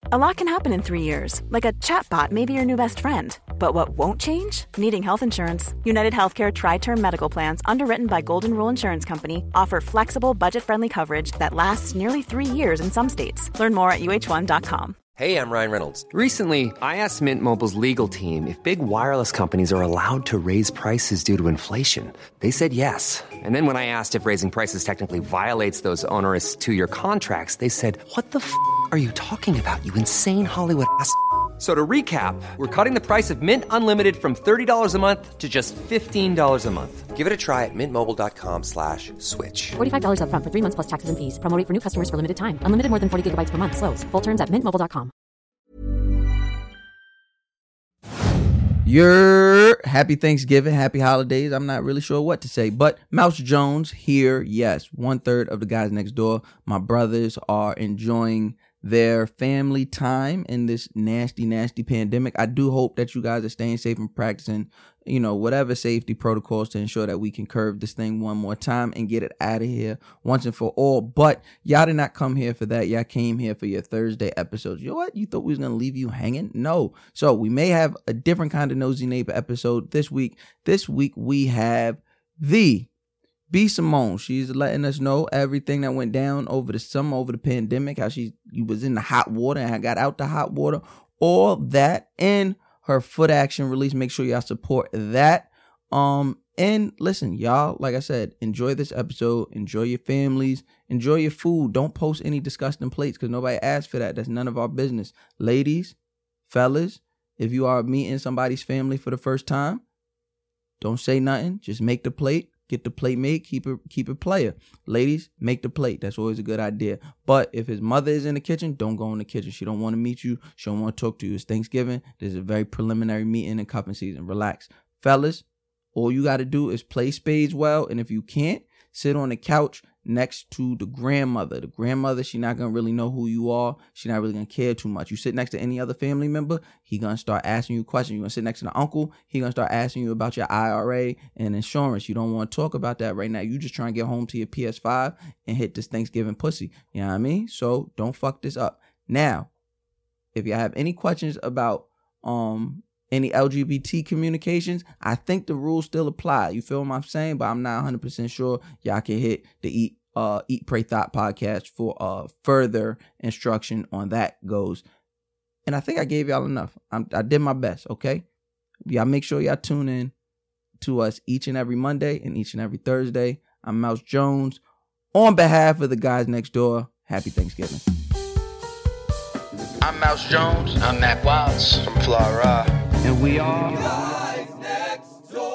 A lot can happen in 3 years, like a chatbot may be your new best friend. But what won't change? Needing health insurance. United Healthcare Tri-Term Medical Plans, underwritten by Golden Rule Insurance Company, offer flexible, budget-friendly coverage that lasts nearly 3 years in some states. Learn more at uh1.com. Hey, I'm Ryan Reynolds. Recently, I asked Mint Mobile's legal team if big wireless companies are allowed to raise prices due to inflation. They said yes. And then when I asked if raising prices technically violates those onerous 2-year contracts, they said, "What the f*** are you talking about, you insane Hollywood ass?" So to recap, we're cutting the price of Mint Unlimited from $30 a month to just $15 a month. Give it a try at mintmobile.com/switch. $45 up front for 3 months plus taxes and fees. Promo rate for new customers for limited time. Unlimited more than 40 gigabytes per month. Slows full terms at mintmobile.com. Happy Thanksgiving, happy holidays. I'm not really sure what to say, but Mouse Jones here. Yes, 1/3 of the guys next door. My brothers are enjoying their family time in this nasty pandemic. I do hope that you guys are staying safe and practicing, whatever safety protocols to ensure that we can curve this thing one more time and get it out of here once and for all. But y'all did not come here for that. Y'all came here for your Thursday episodes. You know what? You thought we was going to leave you hanging? No. So we may have a different kind of Nosy Neighbor episode this week. This week we have the B. Simone. She's letting us know everything that went down over the summer, over the pandemic, how she was in the hot water and got out the hot water, all that, and her Foot Action release. Make sure y'all support that. And listen, y'all, like I said, enjoy this episode, enjoy your families, enjoy your food. Don't post any disgusting plates because nobody asked for that. That's none of our business. Ladies, fellas, if you are meeting somebody's family for the first time, don't say nothing. Just make the plate. Get the plate made, keep it player. Ladies, make the plate. That's always a good idea. But if his mother is in the kitchen, don't go in the kitchen. She don't want to meet you. She don't want to talk to you. It's Thanksgiving. There's a very preliminary meeting and cuffing season. Relax. Fellas, all you got to do is play spades well. And if you can't, sit on the couch next to the grandmother. The grandmother, she not going to really know who you are. She not really going to care too much. You sit next to any other family member, he going to start asking you questions. You're going to sit next to the uncle, he going to start asking you about your IRA and insurance. You don't want to talk about that right now. You just trying to get home to your PS5 and hit this Thanksgiving pussy. You know what I mean? So don't fuck this up. Now, if you have any questions about any LGBT communications, I think the rules still apply. You feel what I'm saying? But I'm not 100% sure. Y'all can hit the Eat, Pray, Thought podcast for further instruction on that goes. And I think I gave y'all enough. I did my best, okay? Y'all make sure y'all tune in to us each and every Monday and each and every Thursday. I'm Mouse Jones. On behalf of the guys next door, happy Thanksgiving. I'm Mouse Jones. I'm Mac Wilds from Flora. And we are Guys Next Door.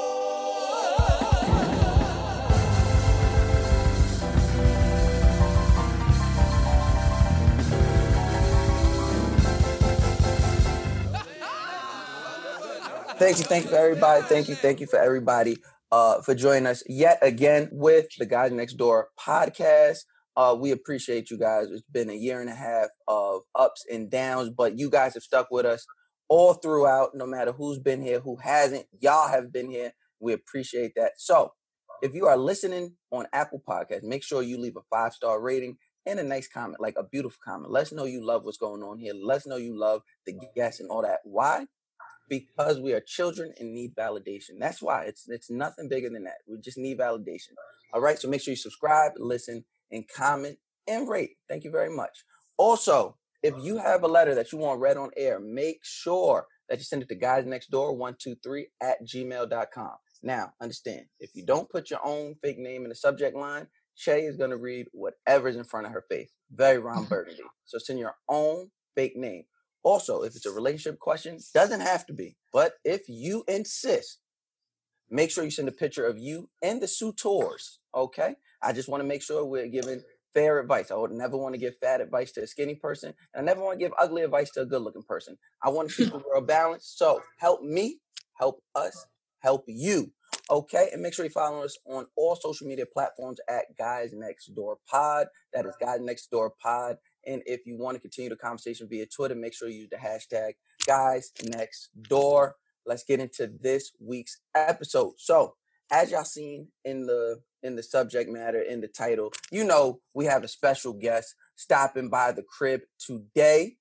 Thank you for everybody. Thank you for everybody for joining us yet again with the Guys Next Door podcast. We appreciate you guys. It's been a year and a half of ups and downs, but you guys have stuck with us all throughout, no matter who's been here, who hasn't. Y'all have been here. We appreciate that. So if you are listening on Apple Podcasts, make sure you leave a 5-star rating and a nice comment, like a beautiful comment. Let us know you love what's going on here. Let us know you love the guests and all that. Why? Because we are children and need validation. That's why. It's nothing bigger than that. We just need validation. All right? So make sure you subscribe, listen, and comment, and rate. Thank you very much. Also, if you have a letter that you want read on air, make sure that you send it to guysnextdoor123@gmail.com. Now, understand, if you don't put your own fake name in the subject line, Shay is going to read whatever's in front of her face. Very Ron Burgundy. So send your own fake name. Also, if it's a relationship question, doesn't have to be, but if you insist, make sure you send a picture of you and the suitors, okay? I just want to make sure we're giving fair advice. I would never want to give fat advice to a skinny person, and I never want to give ugly advice to a good-looking person. I want to keep the world balanced. So help me, help us, help you, okay? And make sure you follow us on all social media platforms at Guys Next Door Pod. That is Guys Next Door Pod. And if you want to continue the conversation via Twitter, make sure you use the hashtag Guys Next Door. Let's get into this week's episode. So, as y'all seen in the subject matter, in the title, you know we have a special guest stopping by the crib today.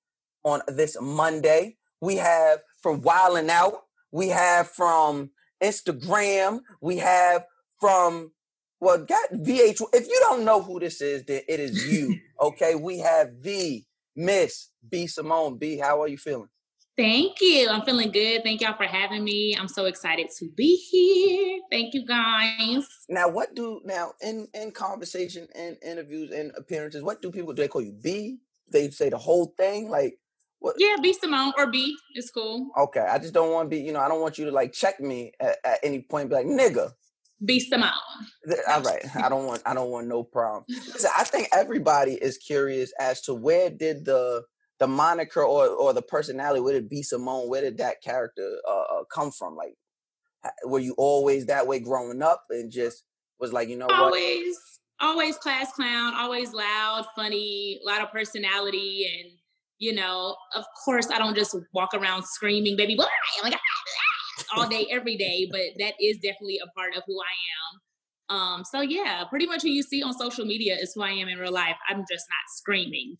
on this Monday. We have from Wildin' Out. We have from Instagram. We have from, well, got VH. If you don't know who this is, then it is you. Okay, we have the Miss B. Simone. B, how are you feeling? Thank you. I'm feeling good. Thank y'all for having me. I'm so excited to be here. Thank you, guys. Now, in conversation and interviews and appearances, what do people do? They call you B? They say the whole thing? Like, what? Yeah, B Simone or B is cool. Okay, I just don't want to be, I don't want you to like check me at any point and be like, nigga. B Simone. All right. I don't want no problem. Listen, I think everybody is curious as to where did the moniker or the personality, where did B Simone, where did that character come from? Like, were you always that way growing up and just was like, always class clown, always loud, funny, a lot of personality, and of course I don't just walk around screaming baby boy all day every day, but that is definitely a part of who I am. So yeah, pretty much who you see on social media is who I am in real life. I'm just not screaming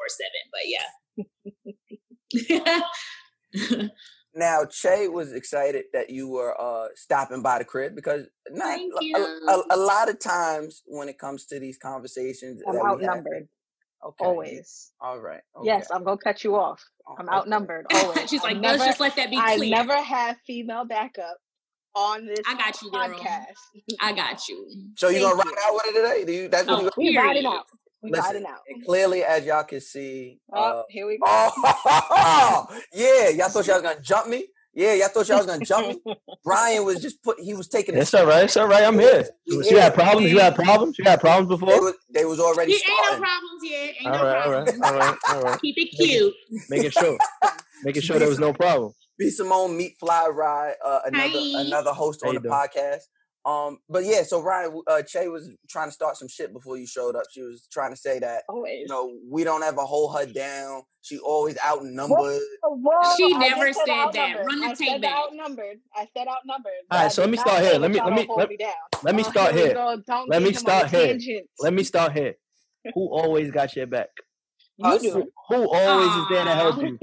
24/7, but yeah. Now, Che was excited that you were stopping by the crib because a lot of times when it comes to these conversations, I'm outnumbered. Okay. Always. All right. Okay. Yes, I'm gonna cut you off. I'm outnumbered always. She's like, let's just let that be clear. I never have female backup on this I got you, girl. podcast. I got you. So you gonna ride out with it today? That's what we riding out. Listen, and clearly, as y'all can see, here we go. Yeah, y'all thought y'all was gonna jump me. Yeah, y'all thought y'all was gonna jump me. Brian was he was taking. It's all right. It's all right. I'm here. You had problems. You had problems. You had problems before. They was already. Ain't no problems yet. Ain't no problems. All right. Keep it cute. Making sure there was no problem. B Simone, Meet Fly Ride, another host on the podcast. But yeah, so Ryan, Che was trying to start some shit before you showed up. She was trying to say that we don't ever hold her down. She always outnumbered. Whoa, she never said that. Run the tape back. I said outnumbered. All right, so let me start here. Let me start here. Let me start here. Who always got your back? You do. Who always is there to help you?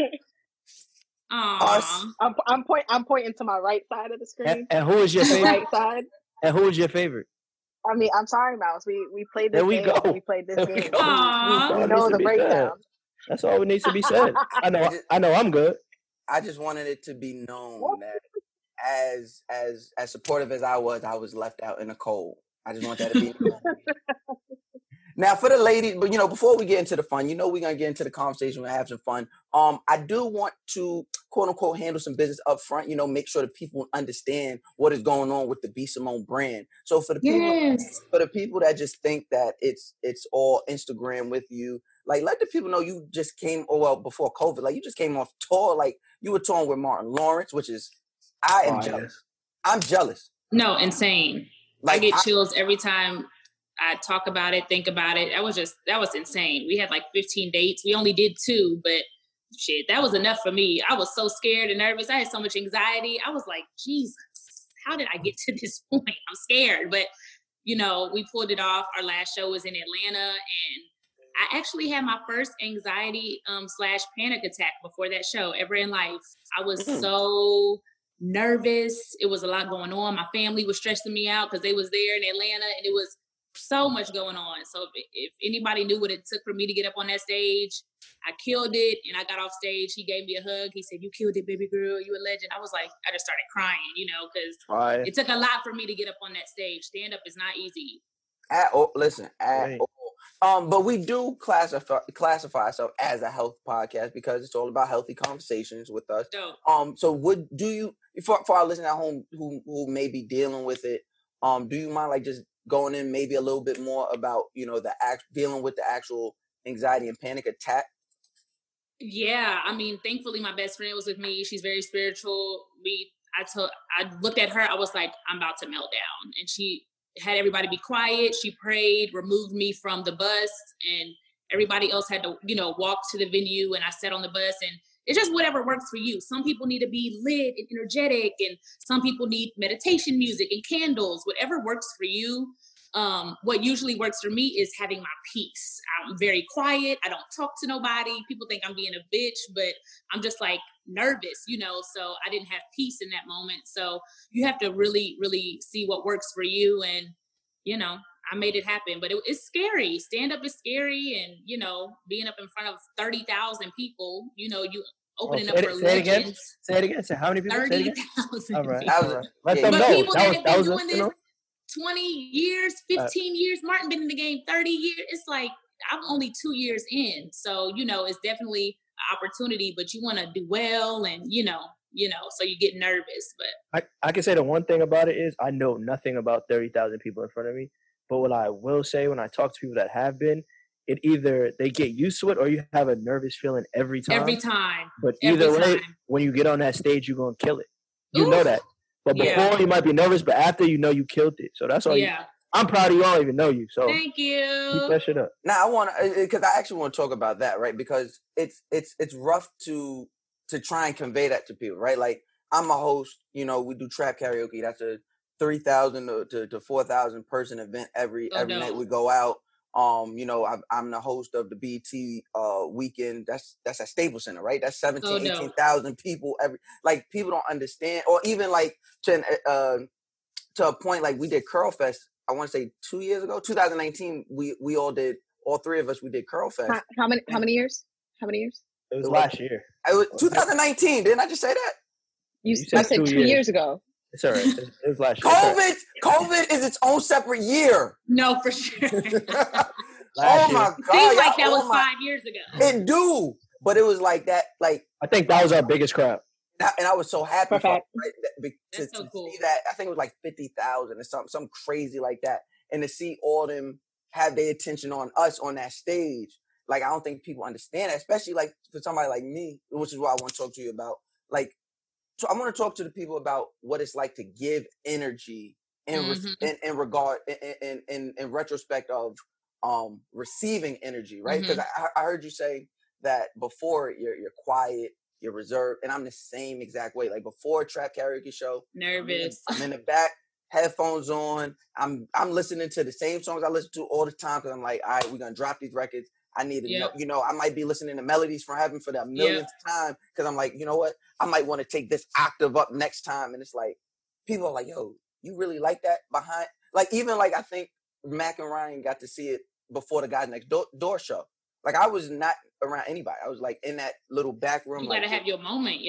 I'm pointing to my right side of the screen. And who is your favorite? Right side. And who is your favorite? I mean, I'm sorry, Mouse. We played this game. Go. We played this there game. We know the breakdown. That's all needs to be said. I know I'm good. I just wanted it to be known that as supportive as I was left out in the cold. I just want that to be known. Now, for the ladies, but before we get into the fun, we're gonna get into the conversation. We're gonna have some fun. I do want to quote unquote handle some business up front. Make sure that people understand what is going on with the B Simone brand. So for the people that just think that it's all Instagram with you, like let the people know you just came. Before COVID, like you just came off tour. Like you were touring with Martin Lawrence, which is I am jealous. I'm jealous. No, insane. Like, I get chills every time I talk about it, think about it. That was insane. We had like 15 dates. We only did 2, but shit, that was enough for me. I was so scared and nervous. I had so much anxiety. I was like, Jesus, how did I get to this point? I'm scared. But, we pulled it off. Our last show was in Atlanta, and I actually had my first anxiety / panic attack before that show ever in life. I was so nervous. It was a lot going on. My family was stressing me out because they was there in Atlanta, and it was so much going on. So if anybody knew what it took for me to get up on that stage, I killed it. And I got off stage. He gave me a hug. He said, "You killed it, baby girl. You a legend." I was like, I just started crying, because it took a lot for me to get up on that stage. Stand up is not easy. But we do classify ourselves as a health podcast because it's all about healthy conversations with us. Dope. So for our listeners at home who may be dealing with it, do you mind like just going in maybe a little bit more about dealing with the actual anxiety and panic attack? Yeah, I mean, thankfully my best friend was with me. She's very spiritual. I looked at her. I was like, I'm about to melt down, and she had everybody be quiet. She prayed, removed me from the bus, and everybody else had to, walk to the venue. And I sat on the bus, and it's just whatever works for you. Some people need to be lit and energetic, and some people need meditation music and candles, whatever works for you. what usually works for me is having my peace. I'm very quiet. I don't talk to nobody. People think I'm being a bitch, but I'm just like nervous, so I didn't have peace in that moment. So you have to really, really see what works for you. And, I made it happen, but it's scary. Stand up is scary. And, being up in front of 30,000 people, you opening up for legends. Say it again. Say how many people? 30,000. All right. Let them know. But people that have been doing this 20 years, 15 years, Martin been in the game 30 years. It's like, I'm only 2 years in. So, it's definitely an opportunity, but you want to do well and, so you get nervous. But I can say the one thing about it is I know nothing about 30,000 people in front of me. But what I will say when I talk to people that have been, it either they get used to it or you have a nervous feeling every time. Every time. But either way, when you get on that stage, you're going to kill it. You know that. But before you might be nervous, but after you killed it. So that's all. I'm proud of you. I don't even know you. So thank you. Keep that shit up. Now I want to, because I actually want to talk about that, right? Because it's rough to try and convey that to people, right? Like I'm a host. We do trap karaoke. That's a 3,000 to 4,000 person event every night we go out. I'm the host of the BT weekend. That's at Staples Center, right? That's 18,000 people people don't understand, or even like to a point like we did Curl Fest. I want to say 2 years ago, 2019. We all did, all three of us. We did Curl Fest. How many years? It was last year. It was 2019. Didn't I just say that? You said 2 years ago. It's all right. It was last year. COVID is its own separate year. No, for sure. Oh my God! Seems like that was 5 years ago. It do, but it was like that. Like I think that was our biggest crowd, and I was so happy to so cool. see that. I think it was like 50,000 or something crazy like that, and to see all them have their attention on us on that stage. Like I don't think people understand that, especially like for somebody like me, which is what I want to talk to you about. Like. So I want to talk to the people about what it's like to give energy in regard in retrospect of receiving energy, right? Because I heard you say that before you're quiet, you're reserved, and I'm the same exact way. Like before a trap karaoke show, nervous. I'm in the back, headphones on. I'm listening to the same songs I listen to all the time because I'm like, all right, we're gonna drop these records. I need to know, I might be listening to Melodies from Heaven for the millionth time because I'm like, you know what? I might want to take this octave up next time. And it's like, people are like, yo, you really like that behind? Like, even like, I think Mac and Ryan got to see it before the Guys Next Door show. Like, I was not around anybody. I was like in that little back room. You got to have your moment,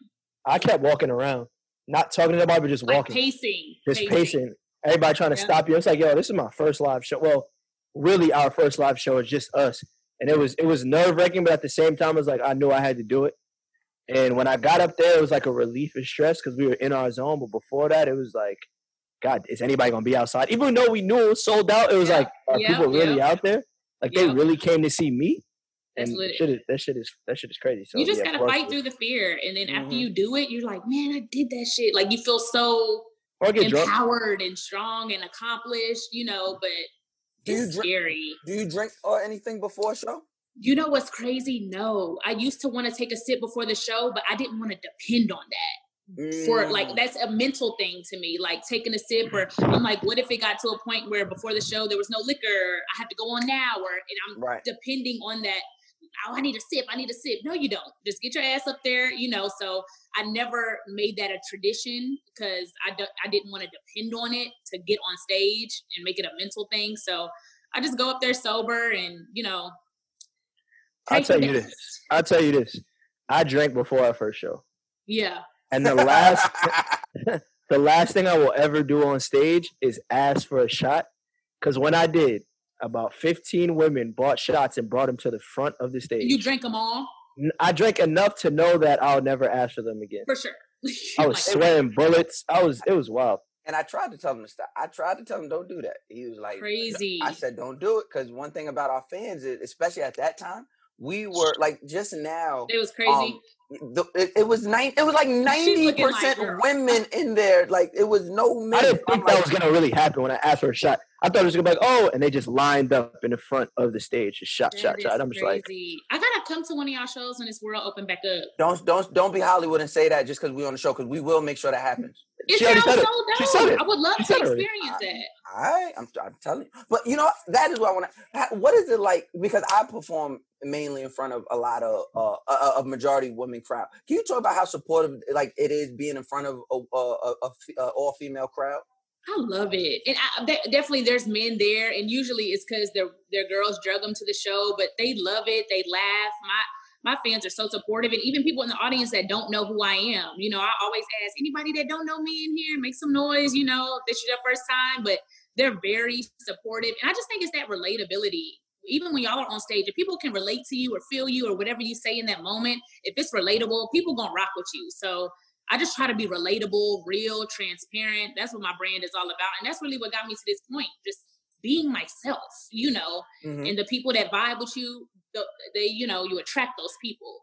I kept walking around, not talking to nobody, but just walking. Pacing. Just pacing. Everybody trying to stop you. It's like, yo, this is my first live show. Well, really, our first live show is just us. And it was nerve-wracking, but at the same time, it was like I knew I had to do it. And when I got up there, it was like a relief and stress because we were in our zone. But before that, it was like, God, is anybody going to be outside? Even though we knew it was sold out, it was like, are people really out there? Like they really came to see me? And that shit is crazy. So you just got to fight through the fear. And then after you do it, you're like, man, I did that shit. Like you feel so empowered and strong and accomplished, but it's scary. Do you drink or anything before a show? You know what's crazy? No. I used to want to take a sip before the show, but I didn't want to depend on that. For like, that's a mental thing to me, like taking a sip, or I'm like, what if it got to a point where before the show there was no liquor, I have to go on now, and I'm depending on that. Oh, I need a sip. No, you don't. Just get your ass up there, So I never made that a tradition because I didn't want to depend on it to get on stage and make it a mental thing. So I just go up there sober and, I'll tell you this. I drank before our first show. Yeah. And the last thing I will ever do on stage is ask for a shot. Because when I did, about 15 women bought shots and brought them to the front of the stage. You drank them all? I drank enough to know that I'll never ask for them again. For sure. I was sweating bullets. It was wild. And I tried to tell him to stop. I tried to tell him don't do that. He was like, crazy. I said, don't do it. Because one thing about our fans is, especially at that time, we were like just now. It was crazy. It was like 90% women in there. Like it was no men. I didn't think that was gonna really happen when I asked for a shot. I thought it was gonna be like, oh, and they just lined up in the front of the stage, just shot. I'm just like, I gotta come to one of y'all shows when this world open back up. Don't be Hollywood and say that just because we on the show, because we will make sure that happens. It She already sounds said so it. dope. She said it. I would love She to said it already. experience that. I'm telling you. But you know, that is what I want to. What is it like? Because I perform mainly in front of a lot of majority women crowd. Can you talk about how supportive like it is being in front of a all female crowd? I love it, and definitely there's men there, and usually it's because their girls drug them to the show, but they love it. They laugh. My fans are so supportive, and even people in the audience that don't know who I am. You know, I always ask anybody that don't know me in here, make some noise. You know, if this is your first time, but they're very supportive, and I just think it's that relatability. Even when y'all are on stage, if people can relate to you or feel you or whatever you say in that moment, if it's relatable, people gonna rock with you. So I just try to be relatable, real, transparent. That's what my brand is all about. And that's really what got me to this point, just being myself, you know, and the people that vibe with you, they, you know, you attract those people.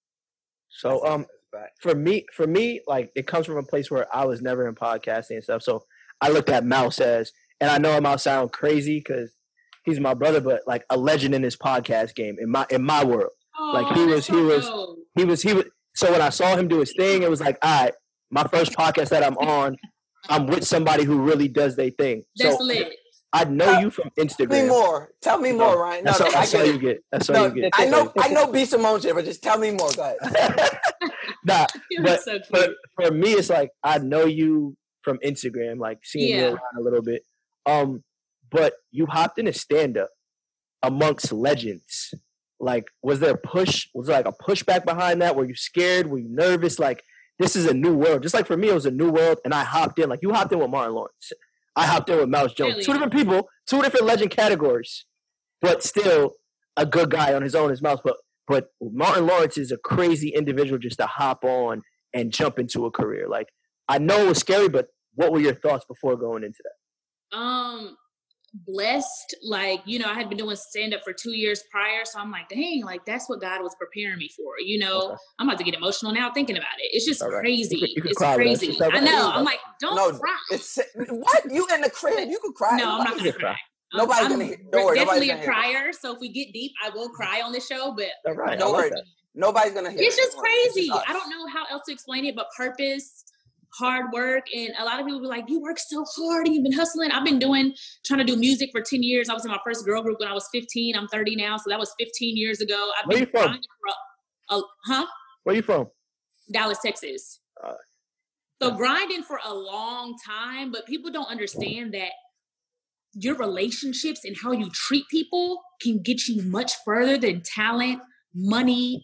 So, for me, like it comes from a place where I was never in podcasting and stuff. So I looked at Mouse as, and I know it might sound crazy because he's my brother, but like a legend in this podcast game in my world. Oh, like he was. So when I saw him do his thing, it was like, all right, my first podcast that I'm on, I'm with somebody who really does their thing. That's so lit. I know you from Instagram. Tell me more, Ryan. That's all you get. That's all you get. I know B. Simone shit, but just tell me more. Go ahead. Nah, but so for me, it's like I know you from Instagram, like seeing you around a little bit. But you hopped in a stand-up amongst legends. Like, was there like a pushback behind that? Were you scared? Were you nervous? Like, this is a new world. Just like for me, it was a new world, and I hopped in. Like, you hopped in with Martin Lawrence. I hopped in with Mouse Jones. Really? Two different people, two different legend categories, but still a good guy on his own as Mouse. But Martin Lawrence is a crazy individual just to hop on and jump into a career. Like, I know it was scary, but what were your thoughts before going into that? Blessed, like, you know, I had been doing stand-up for 2 years prior, so I'm like, dang, like that's what God was preparing me for, you know. Okay. I'm about to get emotional now thinking about it. It's just crazy. You can it's crazy. I know. I'm like, don't cry. What? You in the crib, you can cry. No, I'm not gonna cry. Nobody's gonna hear. Don't worry, definitely a crier, so if we get deep, I will cry on this show, but don't worry. Nobody's gonna hear. It's just crazy. I don't know how else to explain it, but purpose, hard work, and a lot of people be like, you work so hard and you've been hustling. I've been trying to do music for 10 years. I was in my first girl group when I was 15. I'm 30 now, so that was 15 years ago. Where you from? Where you from? Dallas, Texas. So grinding for a long time, but people don't understand that your relationships and how you treat people can get you much further than talent, money,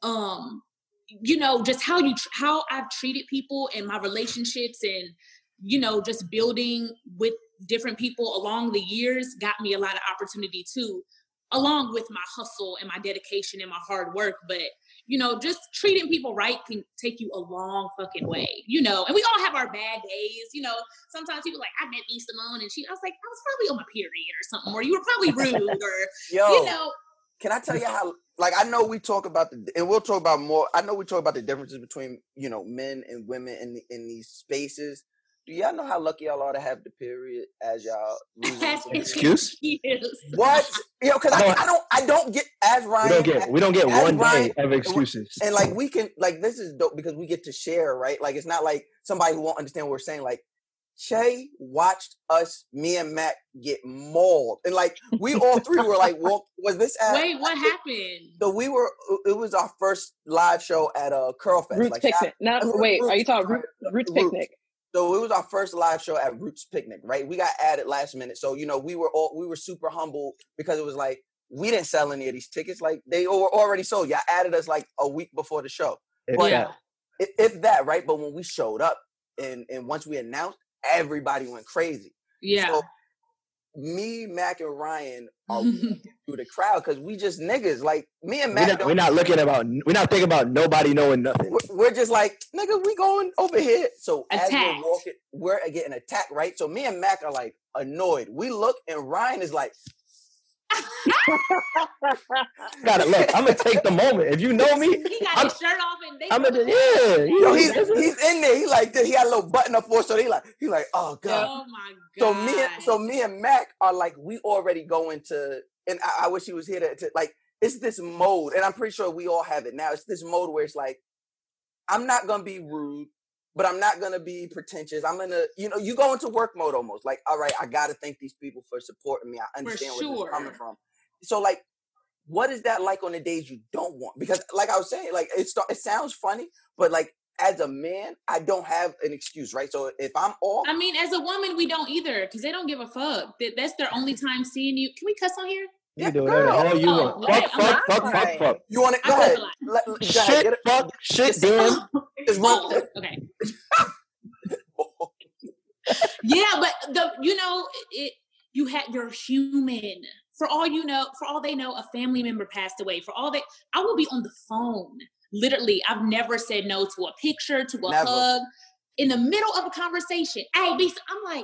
you know, just how I've treated people and my relationships and, you know, just building with different people along the years got me a lot of opportunity too, along with my hustle and my dedication and my hard work. But, you know, just treating people right can take you a long fucking way, you know, and we all have our bad days. You know, sometimes people like, I met B. Simone and I was like, I was probably on my period or something, or you were probably rude or, you know. Can I tell you how, like, I know we talk about and we'll talk about more. I know we talk about the differences between, you know, men and women in these spaces. Do y'all know how lucky y'all are to have the period as y'all? Excuse? What? You know, because I don't get as Ryan. We don't get one day of excuses. And like we can, like, this is dope because we get to share, right? Like, it's not like somebody who won't understand what we're saying. Like, Shay watched me and Mac get mauled. And like, we all three were like, was this at? Wait, what happened? So it was our first live show at Curl Fest. Roots Picnic. Are you talking Roots Picnic? So it was our first live show at Roots Picnic, right? We got added last minute. So, you know, we were super humble because it was like, we didn't sell any of these tickets. Like, they were already sold. Y'all added us like a week before the show. If that, right? But when we showed up and once we announced, everybody went crazy. Yeah. So me, Mac, and Ryan are through the crowd because we just niggas. Like, me and Mac, we're not thinking about nobody knowing nothing. We're just like, nigga, we going over here. So attacked. As we're walking, we're getting attacked, right? So me and Mac are like annoyed. We look and Ryan is like, gotta look. I'm gonna take the moment. If you know me, he got his shirt off and he's in there. He like this. He had a little button up for, so he like, oh god. Oh my god. So me and Mac are like, we already going to, and I wish he was here to like, it's this mode, and I'm pretty sure we all have it now. It's this mode where it's like, I'm not gonna be rude. but I'm not gonna be pretentious. I'm gonna, you go into work mode almost. Like, all right, I gotta thank these people for supporting me. I understand where this is coming from. So, like, what is that like on the days you don't want? Because, like I was saying, like it sounds funny, but like as a man, I don't have an excuse, right? So if I'm off, I mean, as a woman, we don't either because they don't give a fuck. That's their only time seeing you. Can we cuss on here? You do whatever the hell you want. Fuck. You want it? Go ahead. Shit, fuck, shit, damn. Okay. Yeah, but you're human. For all you know, for all they know, a family member passed away. I will be on the phone. Literally, I've never said no to a picture, to a hug. In the middle of a conversation, I'm like,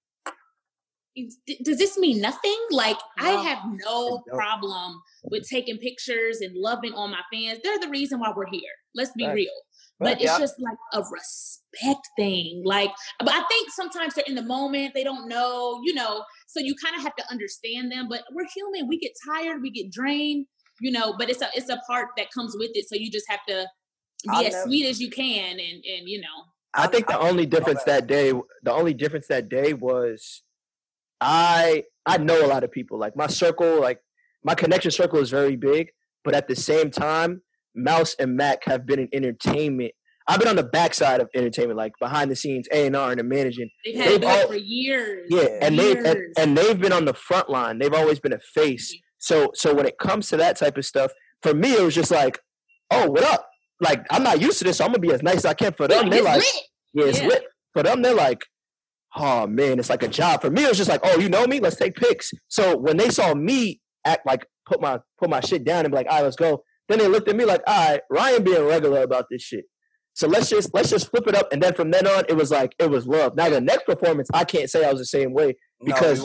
does this mean nothing? Like, no. I have no problem with taking pictures and loving on my fans. They're the reason why we're here. Let's be real. But it's just like a respect thing. Like, but I think sometimes they're in the moment. They don't know, so you kind of have to understand them. But we're human. We get tired. We get drained, but it's a part that comes with it. So you just have to be as sweet as you can. And I think the only difference that day was I know a lot of people. Like my circle, like my connection circle is very big. But at the same time, Mouse and Mac have been in entertainment. I've been on the backside of entertainment, like behind the scenes, A&R and the managing. They've had it for years. Yeah, and they've been on the front line. They've always been a face. So when it comes to that type of stuff, for me it was just like, oh, what up? Like, I'm not used to this, so I'm gonna be as nice as I can. For them, they're like, it's lit. For them, they're like, oh man, it's like a job. For me, it was just like, oh, you know me? Let's take pics. So when they saw me act like put my shit down and be like, all right, let's go. Then they looked at me like, all right, Ryan being regular about this shit. So let's just flip it up. And then from then on, it was love. Now the next performance, I can't say I was the same way because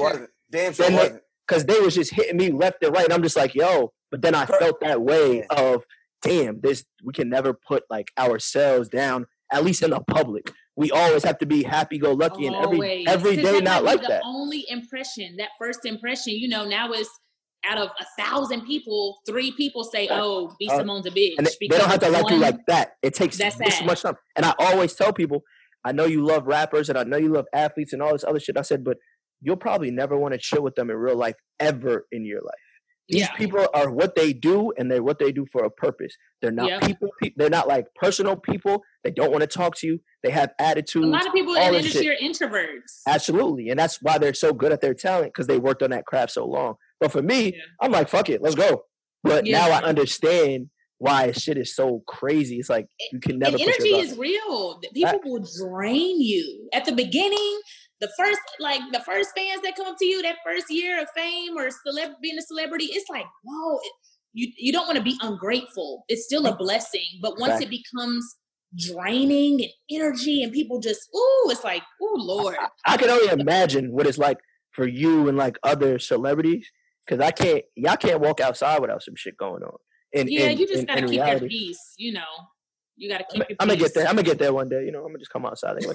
because they was just hitting me left and right. And I'm just like, yo. But then I felt that way of, damn, we can never put like ourselves down, at least in the public. We always have to be happy-go-lucky, and every day not like that. The only impression, that first impression, now is out of 1,000 people, 3 people say, "Oh, B. Simone's a bitch." And they don't have to like you like that. It takes this much time. And I always tell people, I know you love rappers and I know you love athletes and all this other shit. I said, but you'll probably never want to chill with them in real life ever in your life. These people are what they do, and they're what they do for a purpose. They're not people. They're not like personal people. They don't want to talk to you. They have attitudes. A lot of people in the industry are introverts. Absolutely. And that's why they're so good at their talent, because they worked on that craft so long. But for me, I'm like, fuck it, let's go. But now I understand why shit is so crazy. It's like you can never. And energy is real. People will drain you at the beginning. The first fans that come up to you that first year of fame or being a celebrity, it's like, whoa, you don't want to be ungrateful. It's still a blessing. But once it becomes draining and energy and people just, it's like, Lord. I can only imagine what it's like for you and like other celebrities. Because y'all can't walk outside without some shit going on. You just gotta keep your peace, You gotta keep your peace. I'm gonna get there one day, I'm gonna just come outside and like,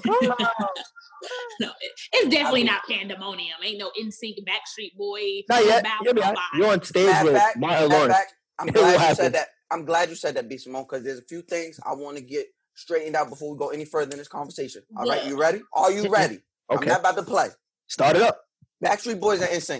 No, it's definitely not pandemonium. Ain't no NSYNC Backstreet Boy. Not yet. You're on stage with Martin Lawrence. I'm glad you said that. I'm glad you said that, B. Simone, because there's a few things I want to get straightened out before we go any further in this conversation. All right, you ready? Are you ready? Okay. I'm not about to play. Start it up. Backstreet Boys and NSYNC.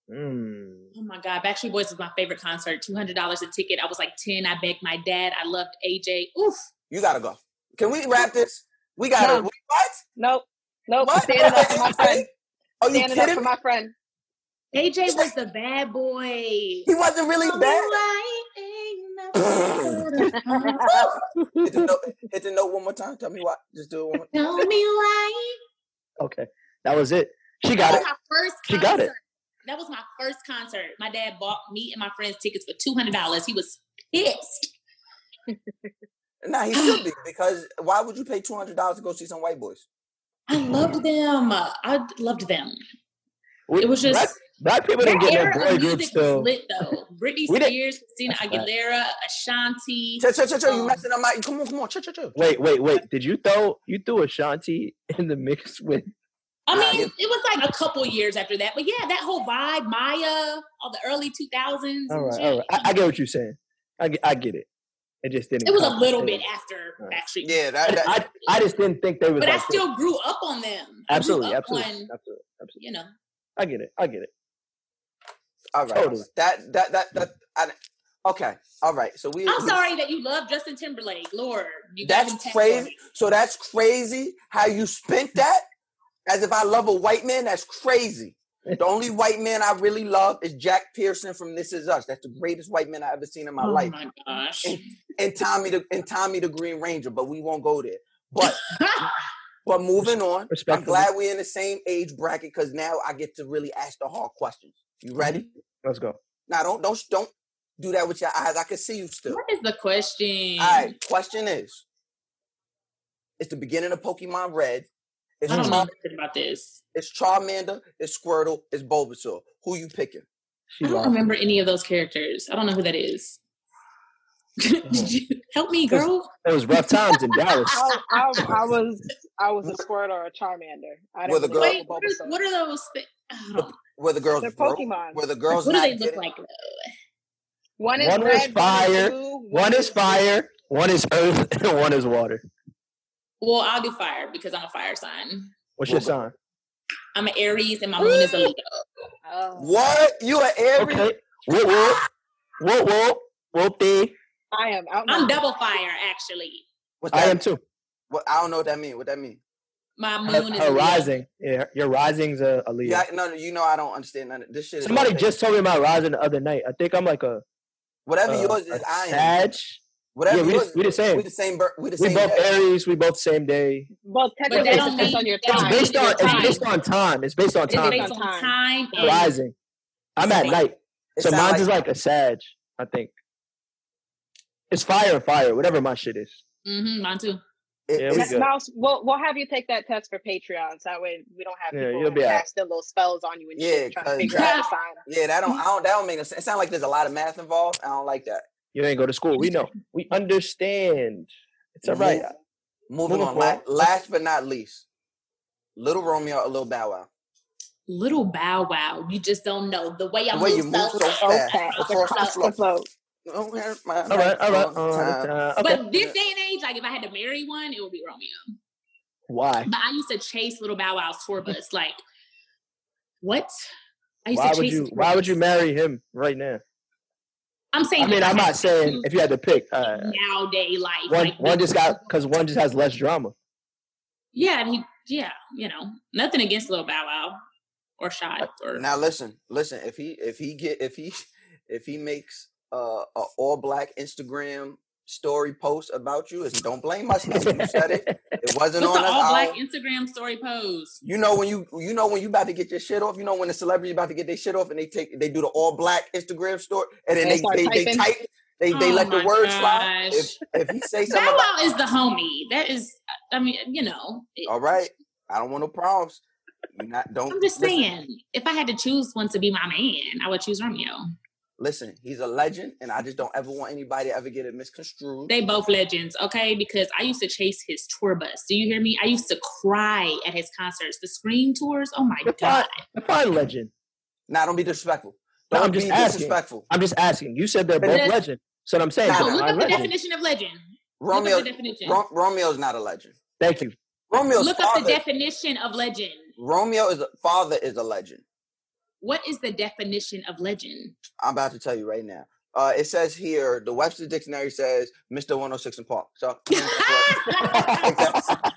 Oh my God, Backstreet Boys was my favorite concert. $200 a ticket. I was like 10. I begged my dad. I loved AJ. Oof. You gotta go. Can we wrap this? We gotta. What? Nope. What? Standing up for my friend. Are you standing up for my friend. AJ was the bad boy. He wasn't really bad. Hit the note one more time. Tell me why. Just do it one more time. Tell me why. Okay, that was it. She got it. She got it. That was my first concert. My dad bought me and my friends tickets for $200. He was pissed. Nah, he should be, because why would you pay $200 to go see some white boys? I loved them. It was just black people didn't get their boy group still. Lit though. Britney Spears, Christina Aguilera, Ashanti. Chill. You messing up my. Come on. Chill. Wait. Did you threw Ashanti in the mix with? I mean, it was like a couple years after that, but yeah, that whole vibe, Maya, all the early 2000s. All right. I get what you're saying. I get it. It just didn't. It was a little bit after Backstreet. Yeah, I just didn't think they was. But like I still grew up on them. Absolutely. You know. I get it. All right. Totally. Okay. All right. So I'm sorry that you love Justin Timberlake. Lord, that's crazy. So that's crazy how you spent that as if I love a white man. That's crazy. The only white man I really love is Jack Pearson from This Is Us. That's the greatest white man I've ever seen in my life. Oh my gosh. And Tommy the Green Ranger, but we won't go there. But but moving on, I'm glad we're in the same age bracket because now I get to really ask the hard questions. You ready? Let's go. Now don't do that with your eyes. I can see you still. What is the question? All right. Question is, it's the beginning of Pokemon Red. I don't know anything about this. It's Charmander, it's Squirtle, it's Bulbasaur. Who you picking? I don't remember any of those characters. I don't know who that is. Help me, girl. It was rough times in Dallas. I was a Squirtle or a Charmander. I didn't Wait, what are those? Were the girls? They're Pokemon. Were the girls? What do they look like? One is red, fire. One is fire. One is earth, and one is water. Well, I'll do fire because I'm a fire sign. What's your sign? I'm an Aries and my moon is a Leo. Oh. What? You an Aries? Okay. Whoop. I am. I'm double fire, actually. I am too. What? I don't know what that means. What that mean? My moon is a rising. Yeah, your rising's a Leo. Yeah, no, you know I don't understand none of this shit. Somebody just told me about rising the other night. I think I'm like a whatever yours is. I am Sag. Whatever. Yeah, we the same. We the same. We both day. Aries. We both same day. Well, technically, it's based on your time. It's based on time. It's based on time. Rising. I'm at night, so mine's is like a Sag. I think it's fire, whatever my shit is. Mine too. Mouse, we'll have you take that test for Patreon, so that way we don't have people cast their little spells on you and shit trying to figure out the sign. Yeah, that don't make no sense. It sounds like there's a lot of math involved. I don't like that. You ain't go to school. We know. We understand. It's all right. Moving on. Last but not least, Little Romeo or Little Bow Wow? Little Bow Wow. You just don't know the way you move so fast across the floor. All right. But this day and age, like if I had to marry one, it would be Romeo. Why? But I used to chase Little Bow Wow's tour bus. Like, what? Why would you marry him right now? I'm saying. I mean, I'm not saying if you had to pick. Nowadays life. One just has less drama. Yeah, and nothing against Little Bow Wow or Shot. Or now listen. If he makes a all black Instagram story post about you, don't blame us. You said it. It wasn't on us. All black Instagram story post. You know when you about to get your shit off. You know when the celebrity about to get their shit off and they do the all black Instagram story and then they type. They let the words fly. If he say something, Bow Wow is the homie. That is, I mean, all right. I don't want no problems. I'm just saying, if I had to choose one to be my man, I would choose Romeo. Listen, he's a legend, and I just don't ever want anybody to ever get it misconstrued. They both legends, okay? Because I used to chase his tour bus. Do you hear me? I used to cry at his concerts. The Scream tours, oh my God. Define legend. Nah, don't be disrespectful. I'm just asking. You said they're both legend. So I'm saying. Look up the definition of legend. Romeo's not a legend. Thank you. Look up the definition of legend. Romeo's father is a legend. What is the definition of legend? I'm about to tell you right now. It says here, the Webster Dictionary says Mr. 106 in Park. So I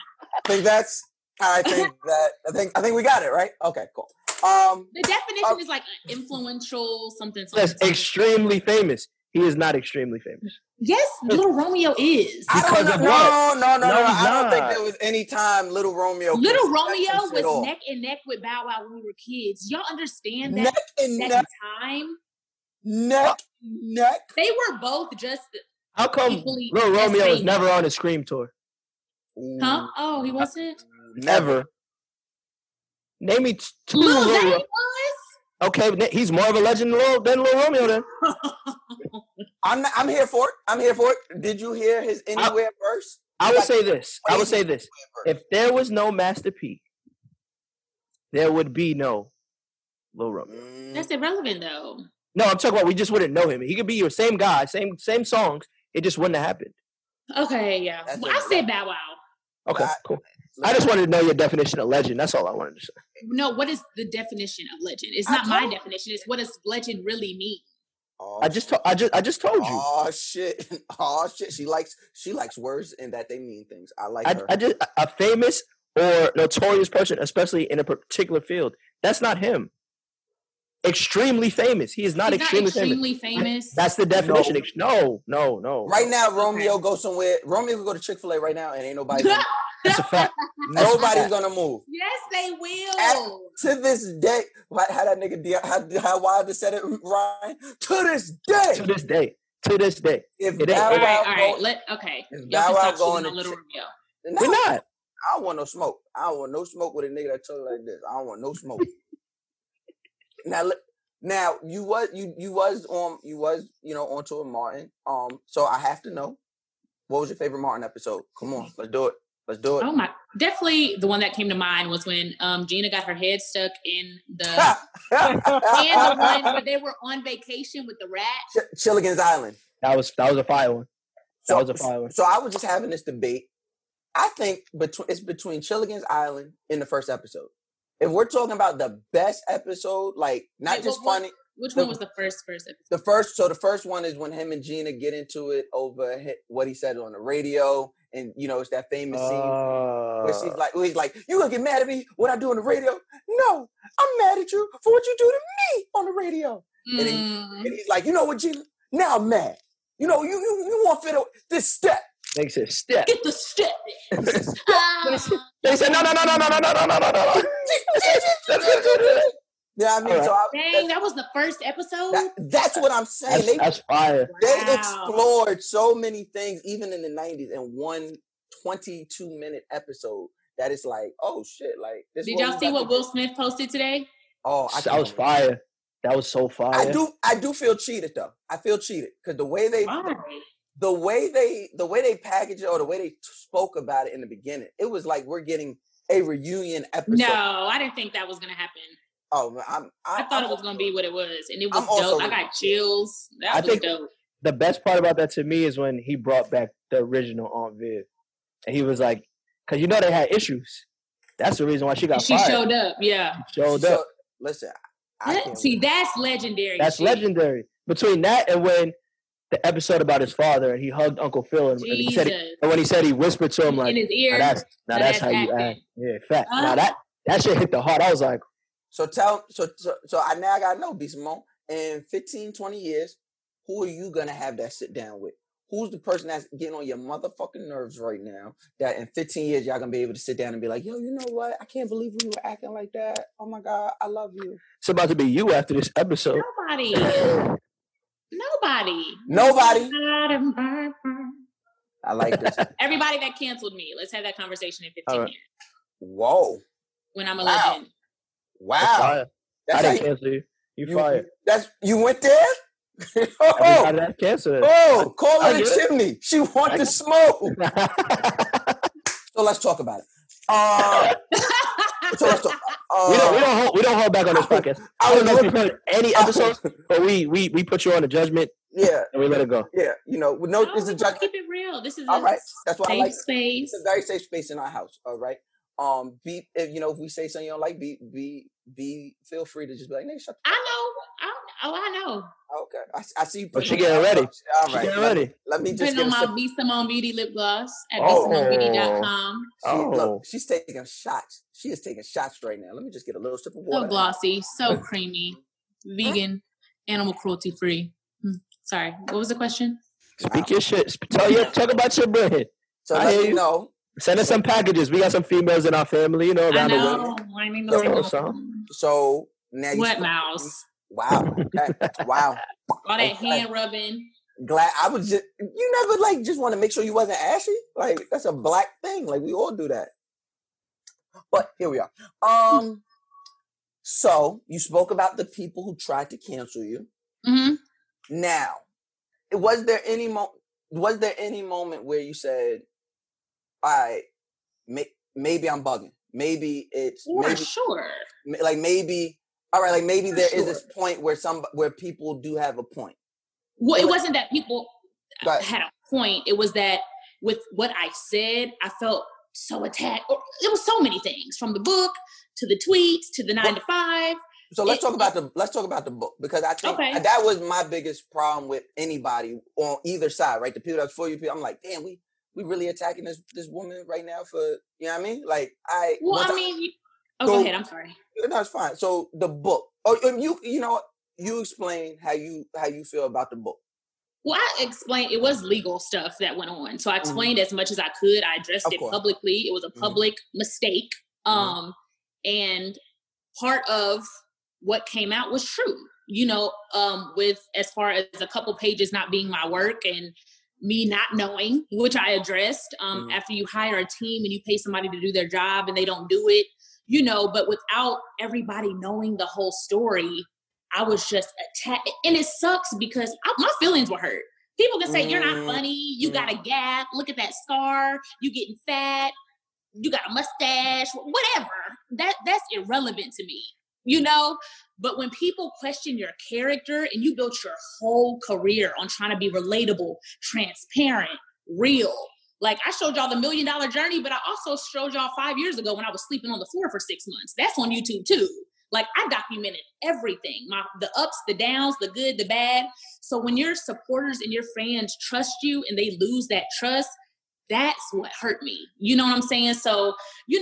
think we got it, right? Okay, cool. The definition is like influential something. That's extremely famous. He is not extremely famous. Yes, Little Romeo is. No. I don't think there was any time Little Romeo was neck and neck with Bow Wow when we were kids. Y'all understand that? Neck. They were both just. How come Little Romeo was never on a Scream tour? Huh? Oh, he wasn't? Never. Name me two. Lil Zane was? Okay, he's more of a legend than Lil Romeo then. I'm here for it. Did you hear his Anywhere verse? I will say this. If there was no Master P, there would be no Lil Romeo. That's irrelevant though. No, I'm talking about we just wouldn't know him. He could be your same guy, same songs. it just wouldn't have happened. Okay, yeah. Well, I said Bow Wow. Okay, cool. I just wanted to know your definition of legend. That's all I wanted to say. No, what is the definition of legend? It's not my definition. It's what does legend really mean? I just told you. Oh shit! She likes words and that they mean things. I like her. A famous or notorious person, especially in a particular field. That's not him. Extremely famous. He is not extremely famous. That's the definition. No. Right now, Romeo go somewhere. Romeo can go to Chick-fil-A right now, and ain't nobody. That's a fact. Nobody's gonna move. Yes, they will. To this day, how that nigga how Wilder said it, Ryan. To this day. If Bow Wow, all right. Okay. If Bow Wow going to Little Romeo, we're not. I don't want no smoke. I don't want no smoke with a nigga that talk like this. I don't want no smoke. Now you was on tour with Martin. So I have to know, what was your favorite Martin episode? Come on, let's do it. Oh my! Definitely, the one that came to mind was when Gina got her head stuck in the and the one where they were on vacation with the rat. Chilligan's Island. That was a fire one. So I was just having this debate. I think it's between Chilligan's Island in the first episode. If we're talking about the best episode, like funny. Which one was the first episode? The first one is when him and Gina get into it over what he said on the radio, and it's that famous scene where he's like, "You gonna get mad at me what I do on the radio? No, I'm mad at you for what you do to me on the radio." And he's like, "You know what, Gina? Now I'm mad. You want to fit this step." They said step. Get the step. They said no. Yeah, I mean, right. That was the first episode. That's what I'm saying. That's fire. They explored so many things, even in the 90s, in one 22-minute episode. That is like, oh shit! Like, this. Did y'all see what Will Smith posted today? Oh, that was fire. That was so fire. I do feel cheated though. I feel cheated because the way they packaged it or the way they spoke about it in the beginning, it was like we're getting a reunion episode. No, I didn't think that was gonna happen. Oh, I thought it was going to be what it was, and it was dope. I got chills. That was dope. The best part about that to me is when he brought back the original Aunt Viv, and he was like, "Because they had issues. That's the reason why she got fired." She showed up. Yeah, she showed up. Listen, that's legendary. That's legendary. Between that and when the episode about his father and he hugged Uncle Phil, and when he said he whispered to him like in his ear. That's how you act. Yeah, fact. Now that shit hit the heart. I was like. So I now gotta know, B. Simone, in 15, 20 years, who are you gonna have that sit down with? Who's the person that's getting on your motherfucking nerves right now that in 15 years y'all gonna be able to sit down and be like, yo, you know what? I can't believe we were acting like that. Oh my God, I love you. It's about to be you after this episode. Nobody. I like this. Everybody that canceled me. Let's have that conversation in 15 years. Whoa. When I'm a legend. Wow. I didn't cancel you. You fired. You went there? I didn't cancel it. Oh, call her the chimney. She wants to smoke. So let's talk about it. We don't hold back on this podcast. I don't know if you heard any episodes, but we put you on a judgment. Yeah. And we let it go. Yeah. It's a judgment. Keep it real. This is all right. That's why I like space. It's a very safe space in our house. All right. If we say something you don't like, feel free to just be like, "Nigga, shut the fuck up." I know. Okay, I see you. But she getting ready. All right, getting ready. Let me just put on my B. Simone Beauty lip gloss at bsimonebeauty.com. Look, she's taking shots. She is taking shots right now. Let me just get a little sip of water. So glossy, so creamy, vegan, animal cruelty free. Sorry, what was the question? Speak your shit. Talk about your brand. So let me know. Send us some packages. We got some females in our family, around the world. So now you mouse. Wow. Okay. Wow. All that hand rubbing. Glad I was just. You never just want to make sure you wasn't ashy. Like that's a black thing. Like we all do that. But here we are. So you spoke about the people who tried to cancel you. Mm-hmm. Now, was there any moment where you said, all right, maybe I'm bugging. Maybe it's sure. Like maybe, all right, like maybe there is this point where people do have a point. Well, it wasn't that people. had a point. It was that with what I said, I felt so attacked. It was so many things, from the book to the tweets to the 9 to 5. So let's talk about the book, because I think that was my biggest problem with anybody on either side, right? The people that's for you, I'm like, damn, we really attacking this woman right now for, you know what I mean? Like go ahead. I'm sorry. No, it's fine. So the book. You explain how you feel about the book. Well, I explained it was legal stuff that went on. So I explained as much as I could. I addressed it publicly. It was a public mistake. And part of what came out was true, with as far as a couple pages not being my work and me not knowing, which I addressed. After you hire a team and you pay somebody to do their job and they don't do it, but without everybody knowing the whole story, I was just attacked. And it sucks because my feelings were hurt. People can say, you're not funny. You got a gap. Look at that scar. You getting fat. You got a mustache. Whatever. That's irrelevant to me, But when people question your character and you built your whole career on trying to be relatable, transparent, real. Like, I showed y'all the $1 Million Journey, but I also showed y'all 5 years ago when I was sleeping on the floor for 6 months. That's on YouTube too. Like, I documented everything, the ups, the downs, the good, the bad. So when your supporters and your fans trust you and they lose that trust, that's what hurt me. You know what I'm saying? So,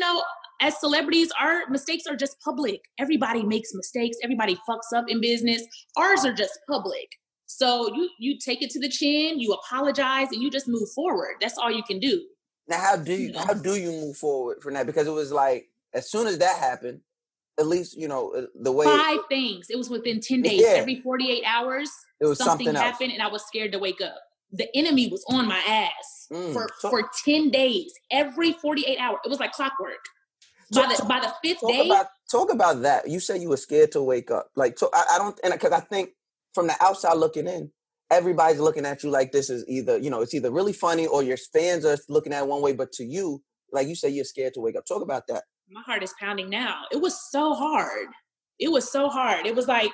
as celebrities, our mistakes are just public. Everybody makes mistakes. Everybody fucks up in business. Ours are just public. So you take it to the chin, you apologize, and you just move forward. That's all you can do. Now, how do you move forward from that? Because it was like, as soon as that happened, at least, the way... 5 things. It was within 10 days. Yeah. Every 48 hours, it was something happened, and I was scared to wake up. The enemy was on my ass for 10 days. Every 48 hours. It was like clockwork. By the 5th day... Talk about that. You said you were scared to wake up. Like, because I think from the outside looking in, everybody's looking at you like this is either, it's either really funny or your fans are looking at it one way, but to you, like you say, you're scared to wake up. Talk about that. My heart is pounding now. It was so hard. It was so hard. It was like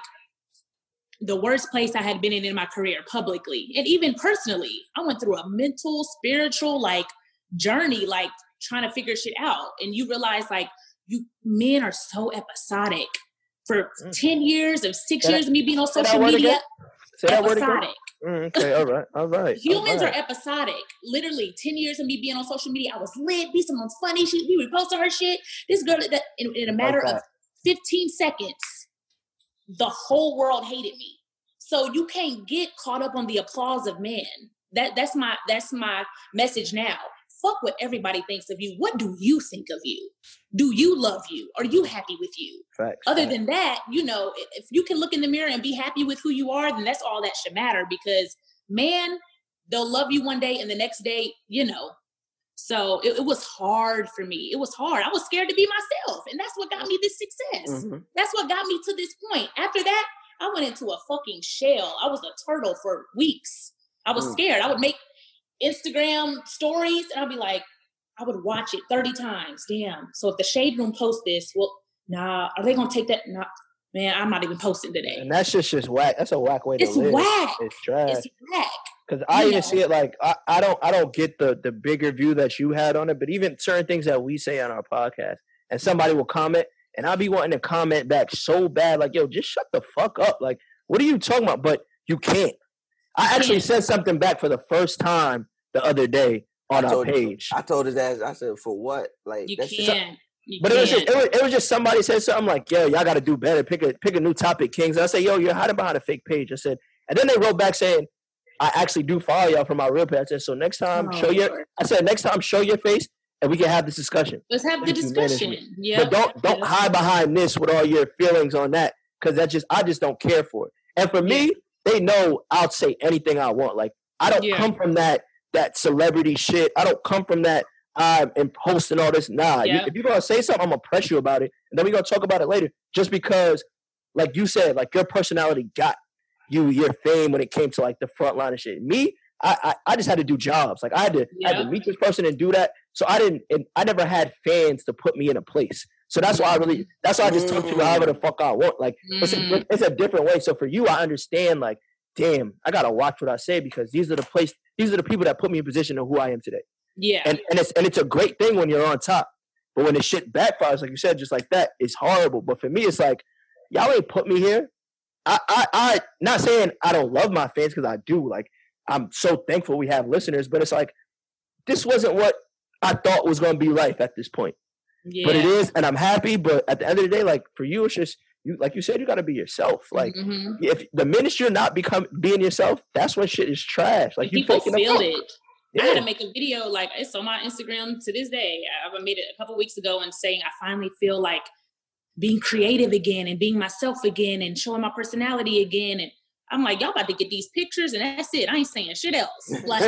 the worst place I had been in my career publicly. And even personally, I went through a mental, spiritual, journey, trying to figure shit out. And you realize, men are so episodic. For 10 years or 6 years of me being on social media, episodic. Okay, all right. Humans are episodic. Literally, 10 years of me being on social media, I was lit. Be someone's funny. We reposted her shit. This girl, in a matter of 15 seconds, the whole world hated me. So you can't get caught up on the applause of men. That's my message now. Fuck what everybody thinks of you. What do you think of you? Do you love you? Are you happy with you? Facts. Other than that, if you can look in the mirror and be happy with who you are, then that's all that should matter, because they'll love you one day and the next day, So it was hard for me. It was hard. I was scared to be myself. And that's what got me this success. Mm-hmm. That's what got me to this point. After that, I went into a fucking shell. I was a turtle for weeks. I was scared. I would make Instagram stories and I'd be like, I would watch it 30 times. Damn. So if the Shade Room posts this, well, nah, are they going to take that? Nah, man, I'm not even posting today. And that's just whack. That's a whack way to live. It's whack. It's trash. It's whack. Because I even see it I don't get the bigger view that you had on it, but even certain things that we say on our podcast, and somebody will comment, and I'll be wanting to comment back so bad, yo, just shut the fuck up. What are you talking about? But you can't. I actually said something back for the first time the other day on our page. I told his ass, I said, for what? You can't. But it was just somebody said something like, yo, y'all got to do better. Pick a new topic, Kings. And I said, yo, you're hiding behind a fake page. I said, and then they wrote back saying, I actually do follow y'all from my real page. I said, so next time, show your face and we can have this discussion. Let's have the discussion. Yeah. But don't hide behind this with all your feelings on that, because I just don't care for it. And for me, they know I'll say anything I want. I don't come from that celebrity shit. I don't come from that I'm posting all this. Nah, if you're going to say something, I'm going to press you about it. And then we're going to talk about it later. Just because, like you said, your personality got you your fame when it came to the front line of shit. Me, I just had to do jobs. I had to meet this person and do that. So I never had fans to put me in a place. So that's why I just talk to you however the fuck I want. It's a different way. So for you, I understand, damn, I got to watch what I say, because these are the these are the people that put me in position of who I am today. Yeah. And it's a great thing when you're on top. But when the shit backfires, like you said, just like that, it's horrible. But for me, it's like, y'all ain't put me here. I not saying I don't love my fans, because I do. Like, I'm so thankful we have listeners, but it's like, this wasn't what I thought was going to be life at this point. Yeah. But it is, and I'm happy. But at the end of the day, like, for you, it's just, you, like you said, you got to be yourself. Like, if the minute you're not being yourself, that's when shit is trash. Like, you people feel it. Yeah. I had to make a video, like, it's on my Instagram to this day. I made it a couple weeks ago and saying I finally feel like being creative again and being myself again and showing my personality again. And I'm like, y'all about to get these pictures and that's it. I ain't saying shit else. Like,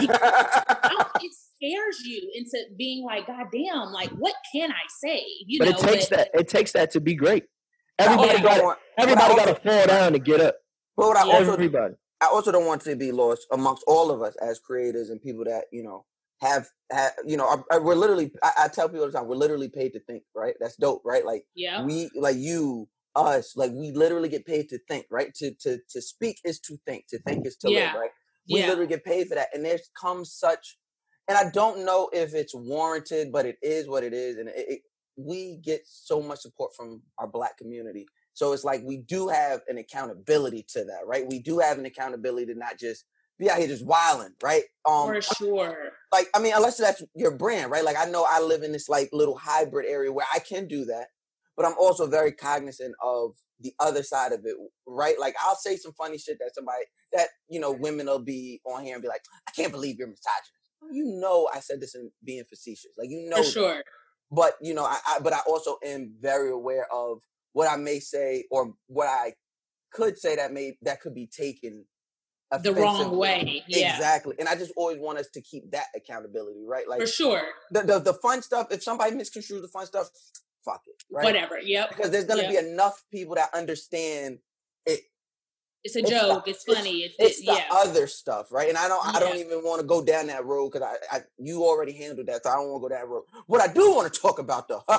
it scares you into being like, God damn, like, what can I say? You know, it takes that to be great. Everybody got to fall down to get up. But I also don't want to be lost amongst all of us as creators and people that, you know, have you know, we're literally, I tell people all the time, we're literally paid to think, right? That's dope, right? Like, we, like you, us, like, we literally get paid to think, right? To speak is to think is to live, right? We literally get paid for that. And there's comes such, and I don't know if it's warranted, but it is what it is. And we get so much support from our Black community. So it's like, we do have an accountability to that, right? We do have an accountability to not just be out here just wilding, right? For sure. Like, I mean, unless that's your brand, right? Like, I know I live in this like little hybrid area where I can do that, but I'm also very cognizant of the other side of it, right? Like, I'll say some funny shit that you know, women will be on here and be like, I can't believe you're misogynist. You know, I said this in being facetious. Like, you know, for sure. But, you know, but I also am very aware of what I may say or what I could say that could be taken the wrong way. Yeah. Exactly. And I just always want us to keep that accountability, right? Like, for sure. The fun stuff, if somebody misconstrues the fun stuff, fuck it. Right? Whatever. Yep. Because there's gonna be enough people that understand it. It's a joke. It's funny. It's the other stuff, right? And I don't even want to go down that road because you already handled that, so I don't want to go down that road. What I do want to talk about though,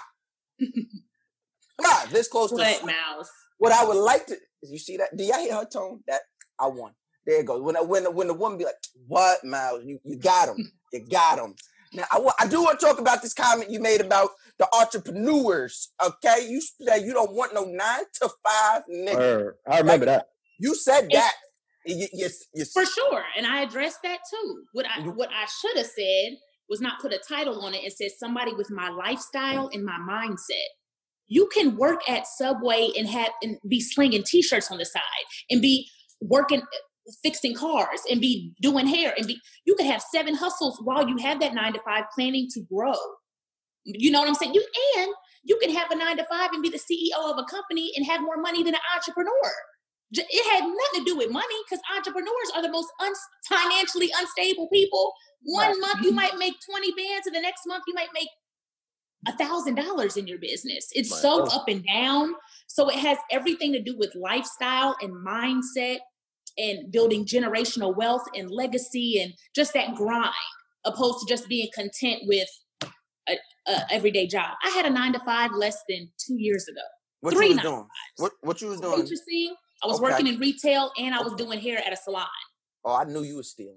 this close to mouse. What I would like to, you see that? Do y'all hear her tone? That I won. There it goes. When the woman be like, "What, Miles? You got him. You got him." Now I do want to talk about this comment you made about the entrepreneurs. Okay, you said you don't want no 9-to-5 nigga. I remember that. You said that. You for sure, and I addressed that too. What I should have said was not put a title on it and said somebody with my lifestyle and my mindset. You can work at Subway and be slinging T-shirts on the side and be working, fixing cars and be doing hair and you can have 7 hustles while you have that 9-to-5 planning to grow. You know what I'm saying? You can have a 9-to-5 and be the CEO of a company and have more money than an entrepreneur. It had nothing to do with money because entrepreneurs are the most financially unstable people. One month you might make 20 bands and the next month you might make $1,000 in your business. It's so up and down. So it has everything to do with lifestyle and mindset and building generational wealth and legacy and just that grind, opposed to just being content with a everyday job. I had a 9-to-5 less than 2 years ago. What you was doing? What you was doing? Interesting. I was working in retail and I was doing hair at a salon. Oh, I knew you was stealing.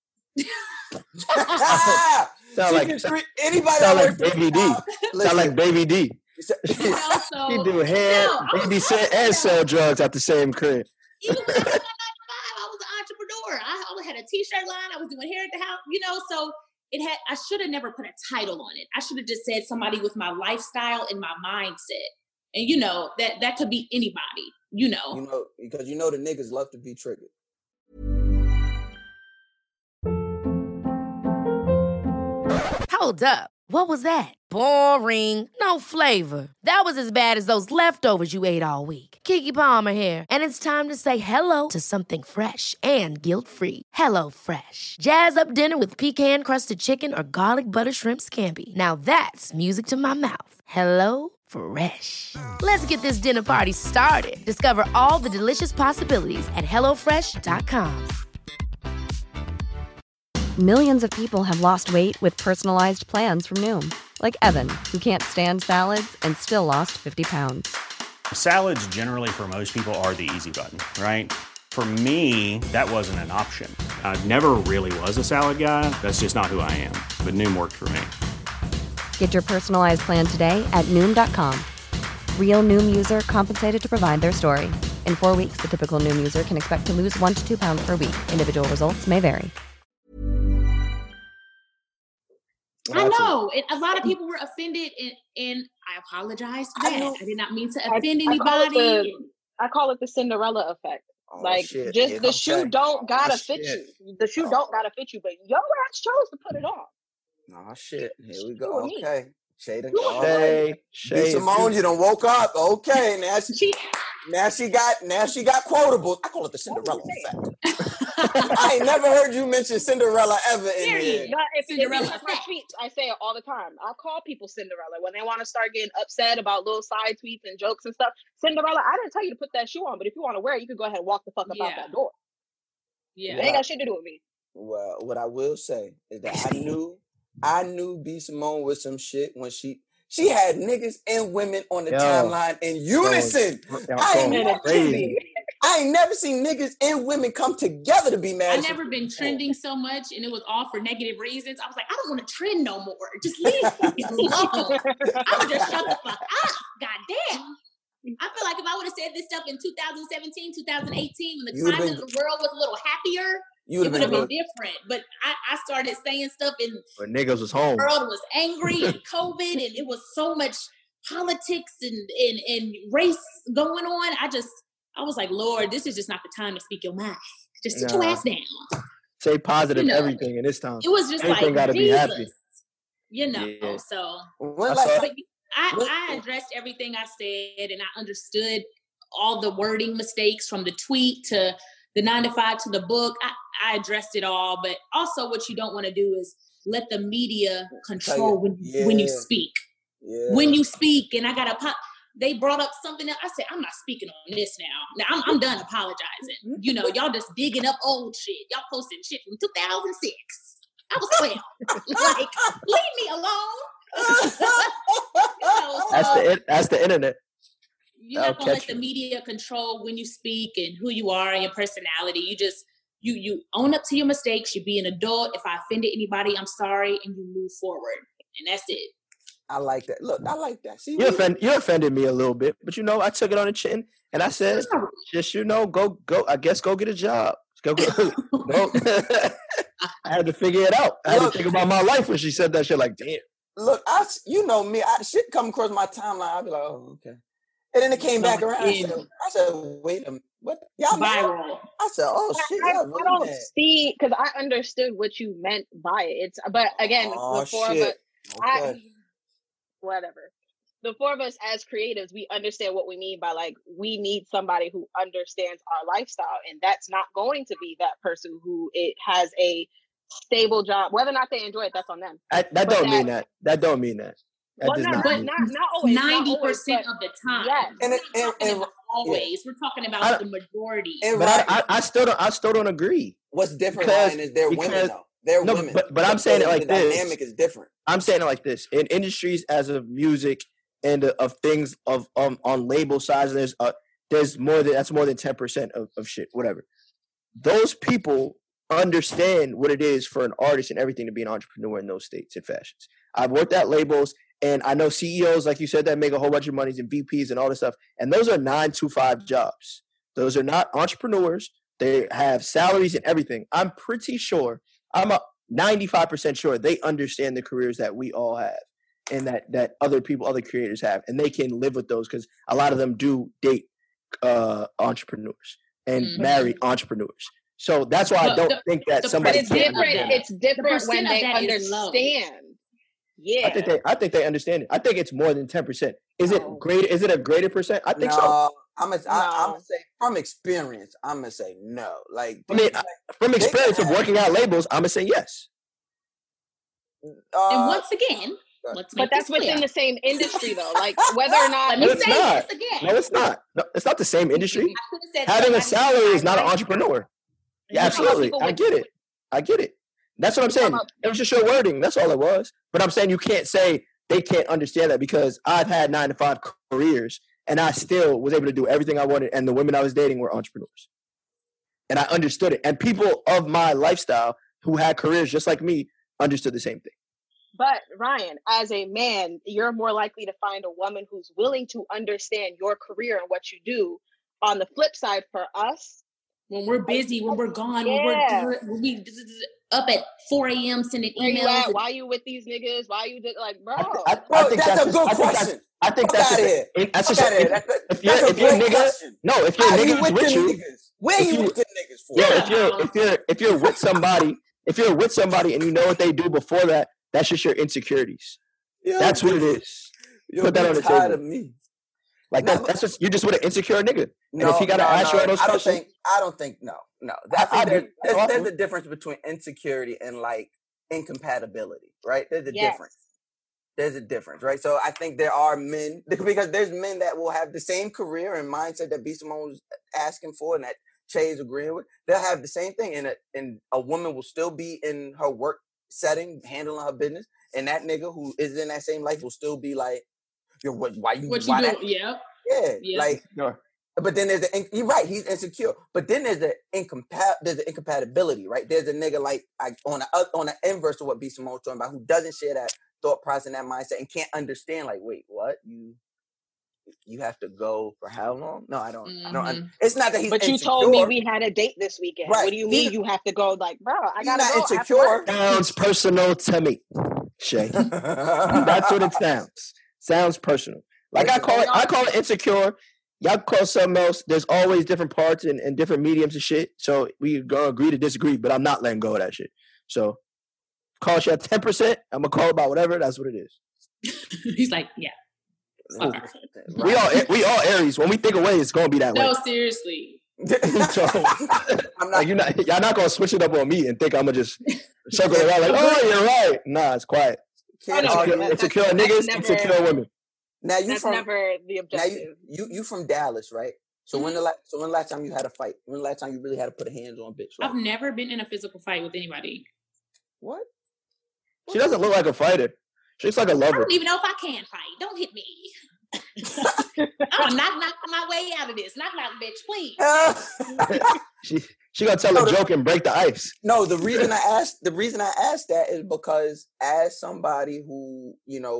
Sound like Baby D. Sound like Baby D. He do hair, babysit, and sell drugs at the same crib. Even when I was at 9-to-5, I was an entrepreneur. I always had a T-shirt line. I was doing hair at the house, you know. So I should have never put a title on it. I should have just said somebody with my lifestyle and my mindset. And you know that could be anybody. You know, because you know the niggas love to be triggered. Hold up. What was that? Boring. No flavor. That was as bad as those leftovers you ate all week. Keke Palmer here. And it's time to say hello to something fresh and guilt-free. HelloFresh. Jazz up dinner with pecan-crusted chicken or garlic butter shrimp scampi. Now that's music to my mouth. HelloFresh. Let's get this dinner party started. Discover all the delicious possibilities at HelloFresh.com. Millions of people have lost weight with personalized plans from Noom. Like Evan, who can't stand salads and still lost 50 pounds. Salads generally for most people are the easy button, right? For me, that wasn't an option. I never really was a salad guy. That's just not who I am. But Noom worked for me. Get your personalized plan today at Noom.com. Real Noom user compensated to provide their story. In 4 weeks, the typical Noom user can expect to lose 1 to 2 pounds per week. Individual results may vary. I know. A lot of people were offended, and I apologize for that. I did not mean to offend anybody. I call it the Cinderella effect. The shoe don't gotta fit you. The shoe don't gotta fit you, but your ass chose to put it on. Oh shit! Here we go. Okay, Shay Simone, you done woke up. Okay, now she got quotables. I call it the Cinderella effect. I ain't never heard you mention Cinderella ever in here. Cinderella tweets, I say it all the time. I'll call people Cinderella when they want to start getting upset about little side tweets and jokes and stuff. Cinderella, I didn't tell you to put that shoe on, but if you want to wear it, you can go ahead and walk the fuck up out that door. Yeah, it ain't got shit to do with me. Well, what I will say is that I knew B Simone was some shit when she had niggas and women on the timeline in unison. I ain't never seen niggas and women come together to be mad. I never been trending so much, and it was all for negative reasons. I was like, I don't want to trend no more. Just leave me alone. I'm just shut the fuck up. Goddamn. I feel like if I would have said this stuff in 2017, 2018, when the climate of the world was a little happier, it would have been different. But I started saying stuff when niggas was home. The world was angry and COVID, and it was so much politics and race going on. I was like, Lord, this is just not the time to speak your mind. Just sit your ass down. Say positive everything in this time. It was just everything gotta be happy. So I addressed everything I said, and I understood all the wording mistakes from the tweet to the 9 to 5 to the book. I addressed it all, but also what you don't want to do is let the media control when you speak. Yeah. When you speak, and I got to they brought up something else. I said, I'm not speaking on this now. Now I'm done apologizing. You know, y'all just digging up old shit. Y'all posting shit from 2006. I was 12. Like, leave me alone. That's the internet. You're not gonna let the media control when you speak and who you are and your personality. You just you own up to your mistakes. You be an adult. If I offended anybody, I'm sorry, and you move forward. And that's it. I like that. Look, I like that. See, you offended me a little bit, but I took it on the chin and I said, just go. I guess go get a job. Go. I had to figure it out. I had to think about my life when she said that shit. Like, damn. Look, you know me. Shit come across my timeline. I'll be like, oh, okay. And then it came back around. I said, wait a minute. What? Y'all viral. I said, oh shit. I don't see, because I understood what you meant by it. But again, the four of us, whatever. The four of us as creatives, we understand what we mean by, like, we need somebody who understands our lifestyle, and that's not going to be that person who has a stable job. Whether or not they enjoy it, that's on them. That don't mean that. That don't mean that. Not always. 90% of the time. Yes. And always. We're talking about the majority. But I still don't agree. What's different, Ryan, is they're women though. They're women. But I'm saying it like this. The dynamic is different. I'm saying it like this. In industries as of music and of things on label size, there's more than 10% of shit, whatever. Those people understand what it is for an artist and everything to be an entrepreneur in those states and fashions. I've worked at labels, and I know CEOs, like you said, that make a whole bunch of money, and VPs and all this stuff. And those are 9 to 5 jobs. Those are not entrepreneurs. They have salaries and everything. I'm pretty sure, I'm 95% sure they understand the careers that we all have and that other people, other creators have. And they can live with those because a lot of them do date entrepreneurs and marry entrepreneurs. So that's why I don't think that somebody. It's different when they understand. Yeah, I think they understand it. I think it's more than 10%. Is it great? Is it a greater percent? I think so. I'm gonna say from experience. I'm gonna say no. Like, from experience of working out labels, I'm gonna say yes. And once again, but that's within the same industry, though. Like, whether or not No, it's not. No, it's not the same industry. Having a salary is not an entrepreneur. Yeah, absolutely. I get it. That's what I'm saying. It was just your wording. That's all it was. But I'm saying you can't say they can't understand that because I've had 9 to 5 careers and I still was able to do everything I wanted. And the women I was dating were entrepreneurs. And I understood it. And people of my lifestyle who had careers just like me understood the same thing. But Ryan, as a man, you're more likely to find a woman who's willing to understand your career and what you do. On the flip side, for us, when we're busy, when we're gone, when we up at 4 a.m. sending emails. Why you with these niggas? Why you like, bro? I think that's a good question. I think that's just if you're nigga. No, if your nigga with you, where you with the niggas for? Yeah, if you're with somebody, and you know what they do before that, that's just your insecurities. Yeah, that's what it is. Put that on the table. Of me. Like that's just you're just with an insecure nigga. And if he gotta ask you all those questions, I don't think. I think there's a difference between insecurity and like incompatibility, right? There's a difference. There's a difference, right? So I think there are men, because there's men that will have the same career and mindset that B. Simone was asking for and that Che's agreeing with. They'll have the same thing, and a woman will still be in her work setting, handling her business, and that nigga who is in that same life will still be like, "Yo, why you doing?" Yeah, like. Sure. But then you're right, he's insecure. But then there's an incompatibility, right? There's a nigga like on the inverse of what B. Simone's talking about, who doesn't share that thought process and that mindset and can't understand. Like, wait, what? You have to go for how long? No, I don't. Mm-hmm. I don't. It's not that he's. But you told me we had a date this weekend. Right. What do you mean you have to go? Like, bro, I gotta go. Insecure. Sounds personal to me, Shay. That's what it sounds. Sounds personal. Like I call it insecure. Y'all call something else. There's always different parts and different mediums of shit. So we gonna agree to disagree, but I'm not letting go of that shit. So call shit 10%. I'm gonna call about whatever. That's what it is. He's like, yeah. We all Aries. When we think away, it's gonna be that way. No, seriously. So I'm not. Y'all not gonna switch it up on me and think I'm gonna just circle around like, oh, you're right. Nah, it's quiet. Insecure niggas, insecure women. Now that's never the objective. Now you from Dallas, right? So when the last time you had a fight? When the last time you really had to put a hands on a bitch? Right? I've never been in a physical fight with anybody. What? She doesn't look like a fighter. She looks like a lover. I don't even know if I can fight. Don't hit me. I'm knock my way out of this. Knock, bitch, please. She gonna tell a joke and break the ice. No, the reason I asked that is because as somebody who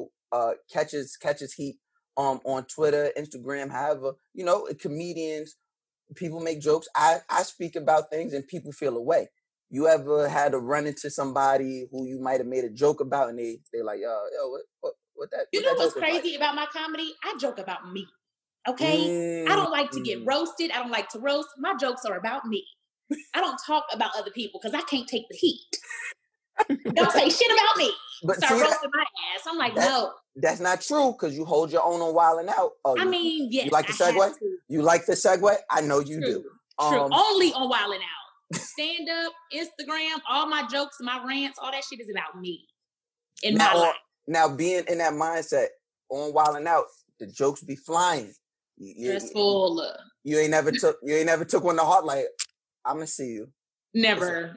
catches heat on Twitter, Instagram, however, comedians, people make jokes. I speak about things and people feel away. You ever had to run into somebody who you might have made a joke about and they're like, yo, what that? You know what's crazy about my comedy? I joke about me. Okay? I don't like to get roasted. I don't like to roast. My jokes are about me. I don't talk about other people because I can't take the heat. Don't say shit about me. But start roasting my ass. I'm like, no. That's not true because you hold your own on Wildin' Out. Oh, yes. You like the segue? You like the segue? I know you do. True. Only on Wildin' Out. Stand up, Instagram, all my jokes, my rants, all that shit is about me. My life. Now, being in that mindset on Wildin' Out, the jokes be flying. Stressful. You ain't never took one to heart. Like, I'm gonna see you. Never.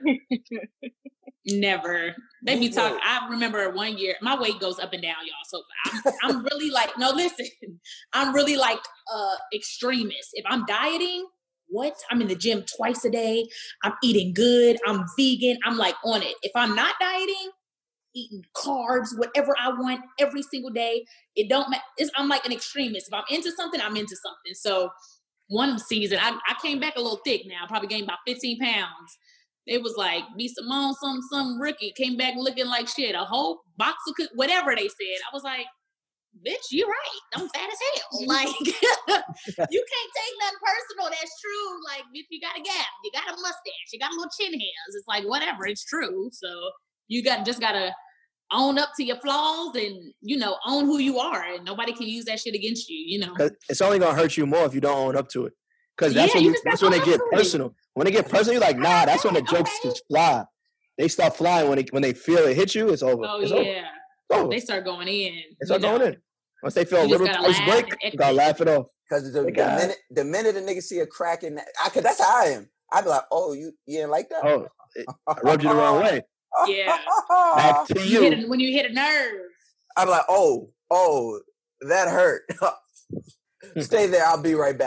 Never. They be talking. I remember 1 year, my weight goes up and down, y'all. So I'm really like, no, listen. I'm really like extremist. If I'm dieting, what? I'm in the gym twice a day. I'm eating good. I'm vegan. I'm like on it. If I'm not dieting, eating carbs, whatever I want every single day, it don't matter. I'm like an extremist. If I'm into something, I'm into something. So one season, I came back a little thick now. I probably gained about 15 pounds. It was like, B. Simone, some rookie, came back looking like shit. A whole box of whatever they said. I was like, bitch, you're right. I'm fat as hell. Like, you can't take nothing personal. That's true. Like, bitch, you got a gap. You got a mustache. You got a little chin hairs. It's like, whatever. It's true. So you just got to own up to your flaws and, own who you are. And nobody can use that shit against you, It's only going to hurt you more if you don't own up to it. Because that's when they get personal. When they get personal, you're like, nah, that's when the jokes just fly. They start flying when they feel it hit you, it's over. Oh, it's yeah. over. They start going in. They start going in. Once they feel a little ice break, you got to laugh it off. Because the minute a nigga see a crack in that, cause that's how I am. I be like, oh, you ain't like that? Oh, I rubbed you the wrong way. Yeah. Back to you. When you hit a nerve. I be like, oh, that hurt. Stay there. I'll be right back.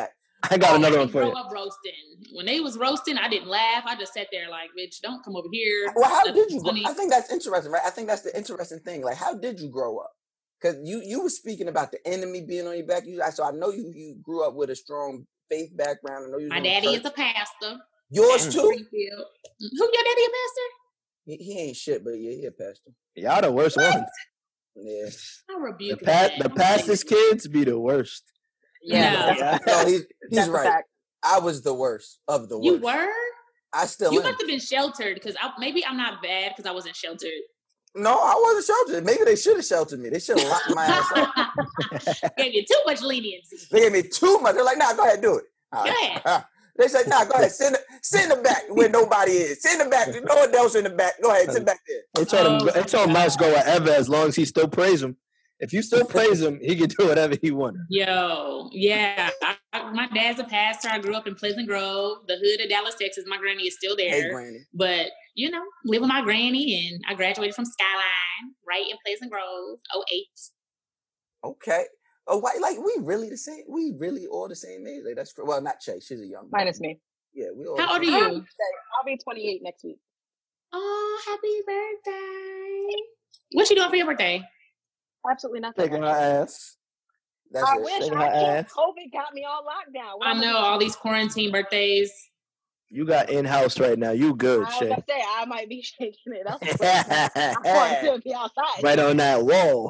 I got another one for you. I grew up roasting. When they was roasting, I didn't laugh. I just sat there like, bitch, don't come over here. Well, how did you? I think that's interesting, right? I think that's the interesting thing. Like, how did you grow up? Because you were speaking about the enemy being on your back. So I know you grew up with a strong faith background. I know you. My daddy is a pastor. Yours too. Who your daddy a pastor? He ain't shit, but yeah, he a pastor. Y'all the worst ones. Yeah. I rebuke the pastor's kids be the worst. Yeah. No, he's right. I was the worst of the worst. You were? I still You am. must have been sheltered because maybe I'm not bad because I wasn't sheltered. No, I wasn't sheltered. Maybe they should have sheltered me. They should have locked my ass up. Gave you too much leniency. They gave me too much. They're like, nah, go ahead, do it. Go ahead. They said, nah, go ahead. Sit in the back where nobody is. Sit in the back. There's no one else in the back. Go ahead, sit back there. They told Mouse go wherever as long as he still praise him. If you still praise him, he can do whatever he wanted. Yo, yeah. My dad's a pastor. I grew up in Pleasant Grove, the hood of Dallas, Texas. My granny is still there. Hey, granny. But, live with my granny, and I graduated from Skyline, right in Pleasant Grove, 08. Okay. Oh, why? Like, we really the same? We really all the same age? Like, that's well, not Shay. She's a young minus me. Yeah, we all. How old are you? I'll be 28 next week. Oh, happy birthday! What you doing for your birthday? Absolutely nothing. Taking her ass. I wish. COVID got me on lockdown. I know all these quarantine birthdays. You got in-house right now. You good, Shay. I was gonna say, I might be shaking it up. I want to be outside. Right on that wall.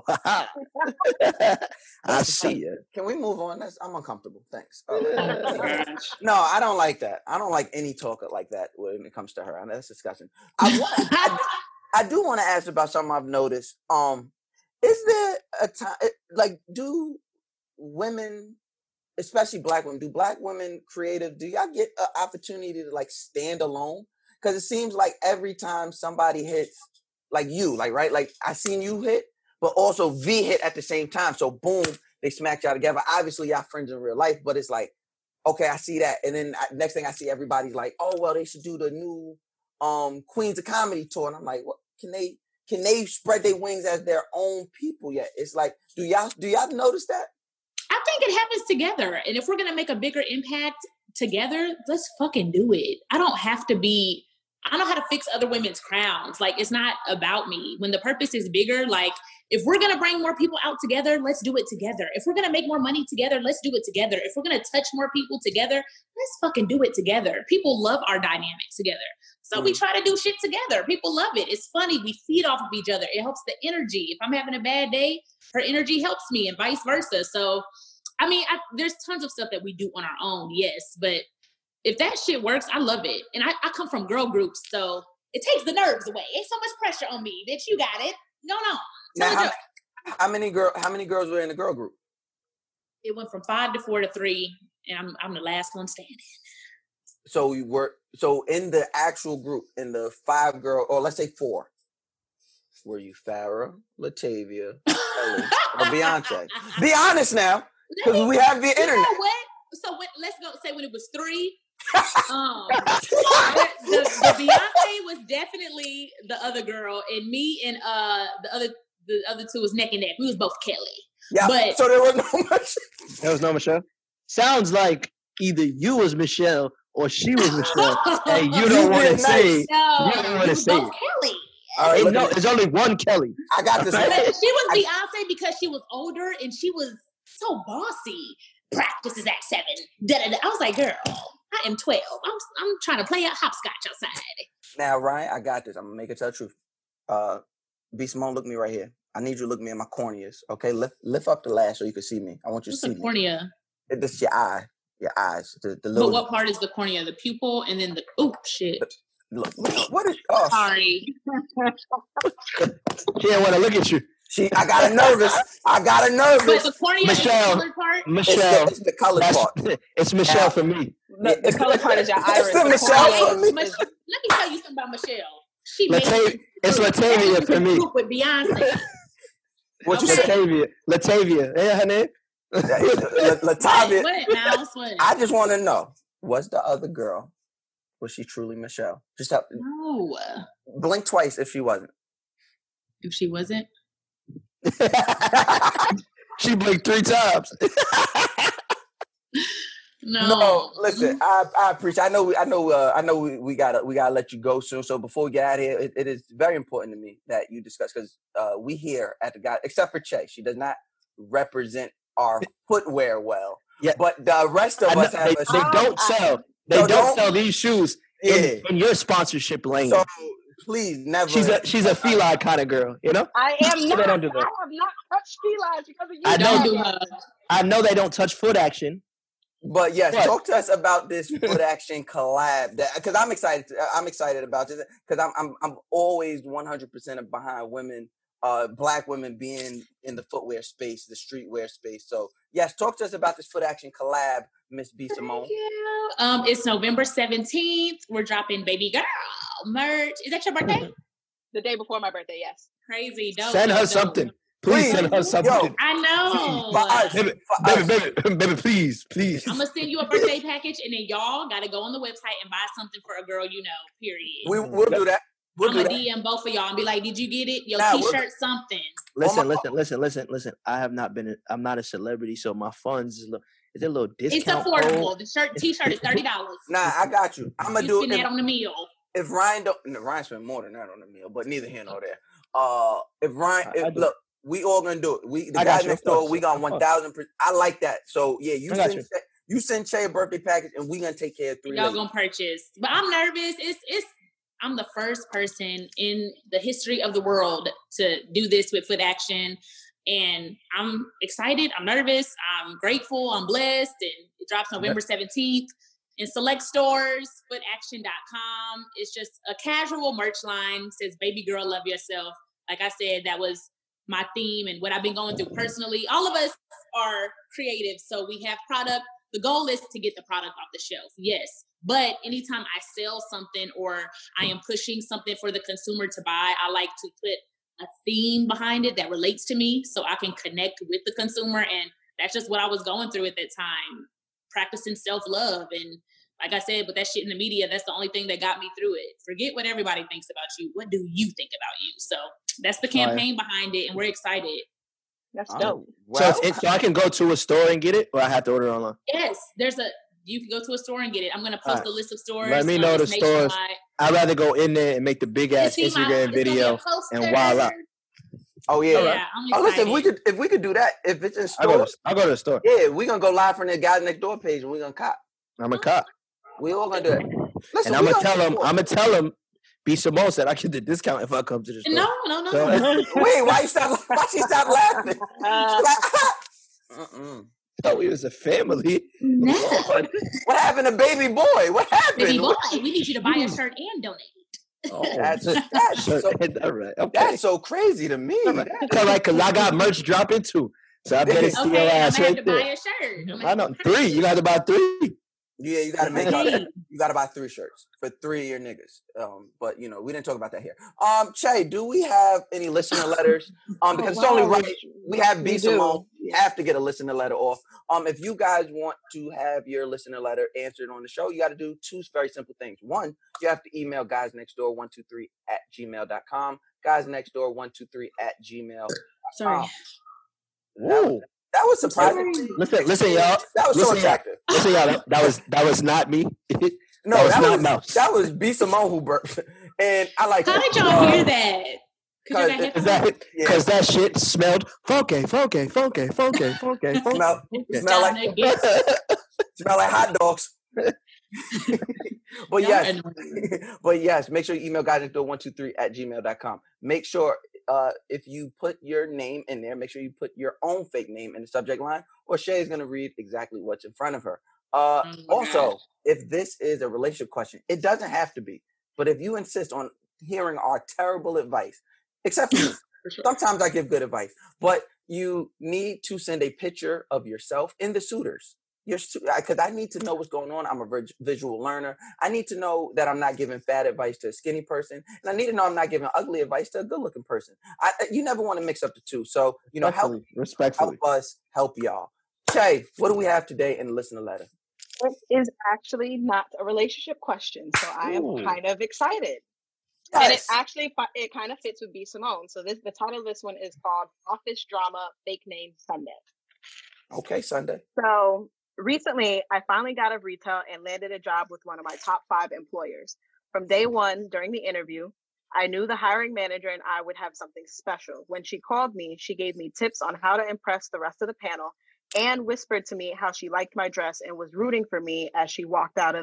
I see you. Can we move on? I'm uncomfortable. Thanks. No, I don't like that. I don't like any talk like that when it comes to her. I know that's disgusting. I do want to ask about something I've noticed. Is there a time, like, do women, especially black women, do black women creative, do y'all get an opportunity to like stand alone? Because it seems like every time somebody hits, like you, like, right? Like I seen you hit, but also V hit at the same time. So boom, they smacked y'all together. Obviously y'all friends in real life, but it's like, okay, I see that. And then next thing I see everybody's like, oh, well, they should do the new Queens of Comedy tour. And I'm like, what, can they spread their wings as their own people yet? It's like, do y'all notice that? I think it happens together. And if we're going to make a bigger impact together, let's fucking do it. I know how to fix other women's crowns. Like, it's not about me. When the purpose is bigger, like, if we're going to bring more people out together, let's do it together. If we're going to make more money together, let's do it together. If we're going to touch more people together, let's fucking do it together. People love our dynamics together. So we try to do shit together. People love it. It's funny. We feed off of each other. It helps the energy. If I'm having a bad day, her energy helps me and vice versa. So, I mean, there's tons of stuff that we do on our own, yes. But if that shit works, I love it. And I come from girl groups, so it takes the nerves away. Ain't so much pressure on me, bitch. You got it. No. Now, how many girls were in the girl group? It went from 5 to 4 to 3, and I'm the last one standing. So in the actual group, in the 5 girl, or let's say 4, were you Farrah, Latavia, Ellie, or Beyonce? Be honest now, because we have the internet. You know what? So let's go say when it was 3. the Beyonce was definitely the other girl, and me and the other 2 was neck and neck. We was both Kelly. Yeah, but so there was no Michelle. There was no Michelle? Sounds like either you was Michelle or she was Michelle. Hey, you don't want to say it. No, you don't want to say it. Kelly. All right, no, there's only one Kelly. I got this. She was Beyonce because she was older and she was so bossy. Practices at 7. Da-da-da. I was like, girl, I am 12. I'm trying to play hopscotch outside. Now, Ryan, I got this. I'm gonna make it tell the truth. B Simone, look me right here. I need you to look me in my corneas. Okay, lift up the lash so you can see me. I want you to see me. Cornea? This is your eye. Your eyes. The little. But what part is the cornea? The pupil and then the shit. Look, what is? Oh, sorry. She didn't want to look at you. I got nervous. But the cornea Michelle, is the colored part? Michelle. It's the colored part. It's Michelle for me. The color part is your iris. It's the Michelle for me. Let me tell you something about Michelle. It's Latavia for me. With Beyonce. What you say? Latavia. Yeah, her name? Latavia. What? I just want to know, was the other girl, was she truly Michelle? Just no. Blink twice if she wasn't. If she wasn't? She blinked 3 times. No, listen. I appreciate. I know. We gotta let you go soon. So before we get out of here, it is very important to me that you discuss because we here at the guy, except for Che, she does not represent our footwear well. Yeah, but the rest of us have. They don't sell. They don't sell these shoes in your sponsorship lane. So please, never. She's a feline kind of girl, you know. I am not. I have not touched felines because of you. I know they don't touch foot action. But yes, talk to us about this foot action collab. Because I'm excited. I'm excited about this because I'm always 100% behind women, Black women being in the footwear space, the streetwear space. So yes, talk to us about this foot action collab, Miss B. Simone. It's November 17th. We're dropping Baby Girl merch. Is that your birthday? The day before my birthday. Yes. Crazy. Dope. Send her something. Please send her something. Yo, I know. Baby, please. I'm going to send you a birthday package, and then y'all got to go on the website and buy something for a girl you know, period. We'll do that. I'm going to DM both of y'all and be like, did you get it? Your T-shirt, something. Listen. I'm not a celebrity, so my funds is a little discount. It's affordable. The T-shirt is $30. Nah, I got you. I'm going to do it. Spend that on the meal. If Ryan spent more than that on the meal, but neither here nor there. Look, we all gonna do it. The guys next door, we got 1,000%. I like that. So yeah, you send Che a birthday package, and we gonna take care of 3. Y'all gonna purchase, but I'm nervous. I'm the first person in the history of the world to do this with Foot Action, and I'm excited. I'm nervous. I'm grateful. I'm blessed, and it drops November 17th. In select stores, footaction.com. It's just a casual merch line. It says, "Baby girl, love yourself." Like I said, that was my theme and what I've been going through personally. All of us are creative, so we have product. The goal is to get the product off the shelf, yes. But anytime I sell something or I am pushing something for the consumer to buy, I like to put a theme behind it that relates to me so I can connect with the consumer. And that's just what I was going through at that time, practicing self-love. And like I said, with that shit in the media, that's the only thing that got me through it. Forget what everybody thinks about you. What do you think about you? So that's the campaign behind it, and we're excited. That's dope. Well, so I can go to a store and get it, or I have to order online? Yes, you can go to a store and get it. I'm going to post a list of stores. Let me know the stores. I'd rather go in there and make the big ass Instagram video and voila. Oh yeah. Listen, if we could do that, if it's in store, I'll go to the store. Yeah, we're gonna go live from the Guys Next Door page, and we're gonna cop. I'm a cop. We all gonna do it. Listen, and I'm gonna tell him. B. Simone said I get the discount if I come to the store. No. So, wait, why she stop laughing? I thought we was a family. No. What happened to Baby Boy? What happened? Baby Boy, we need you to buy a shirt and donate. Oh, that's so, all right. Okay. That's so crazy to me. Because I got merch dropping too. So I better see your ass right there. Buy a shirt. I know 3. You got to buy 3. Yeah, you gotta you gotta buy 3 shirts for 3 of your niggas. But you know, we didn't talk about that here. Che, do we have any listener letters? Because it's only right. We have B. Simone. We have to get a listener letter off. If you guys want to have your listener letter answered on the show, you got to do 2 very simple things. One, you have to email guysnextdoor123@gmail.com. Guysnextdoor123@gmail.com. Sorry. Whoa. That was surprising. Listen, y'all. That was so attractive. Listen, y'all. That was not me. No, that was not Mouse. That was B. Simone who burped. And I like. How did y'all hear that? Because that shit smelled funky. Smell like hot dogs. But yes, make sure you email guysnextdoor123@gmail.com. Make sure if you put your name in there, make sure you put your own fake name in the subject line, or Shay is going to read exactly what's in front of her. Also, if this is a relationship question, it doesn't have to be, but if you insist on hearing our terrible advice, except for me, sometimes I give good advice, but you need to send a picture of yourself in the suitors. Because I need to know what's going on. I'm a visual learner. I need to know that I'm not giving fat advice to a skinny person. And I need to know I'm not giving ugly advice to a good-looking person. You never want to mix up the two. So, you know, help us help y'all. Che, what do we have today in the listener letter? It is actually not a relationship question. So I am kind of excited. Yes. And it kind of fits with B. Simone. So the title of this one is called Office Drama Fake Name Sunday. Okay, Sunday. So Recently, I finally got out of retail and landed a job with one of my top 5 employers. From day one, during the interview, I knew the hiring manager and I would have something special. When she called me, she gave me tips on how to impress the rest of the panel and whispered to me how she liked my dress and was rooting for me as she walked out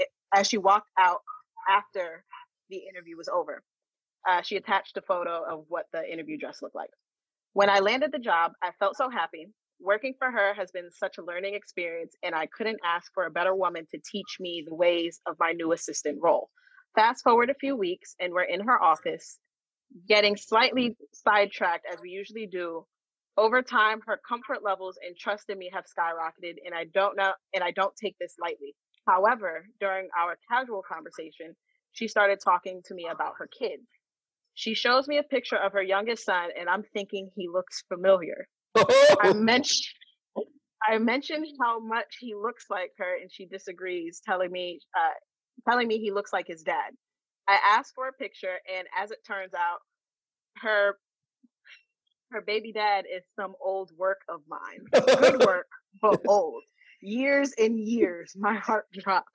after the interview was over. She attached a photo of what the interview dress looked like. When I landed the job, I felt so happy. Working for her has been such a learning experience, and I couldn't ask for a better woman to teach me the ways of my new assistant role. Fast forward a few weeks, and we're in her office, getting slightly sidetracked as we usually do. Over time, her comfort levels and trust in me have skyrocketed, and I don't take this lightly. However, during our casual conversation, she started talking to me about her kids. She shows me a picture of her youngest son, and I'm thinking he looks familiar. I mentioned how much he looks like her, and she disagrees, telling me he looks like his dad. I asked for a picture, and as it turns out, her baby dad is some old work of mine. Good work, but old. Years and years, my heart drops.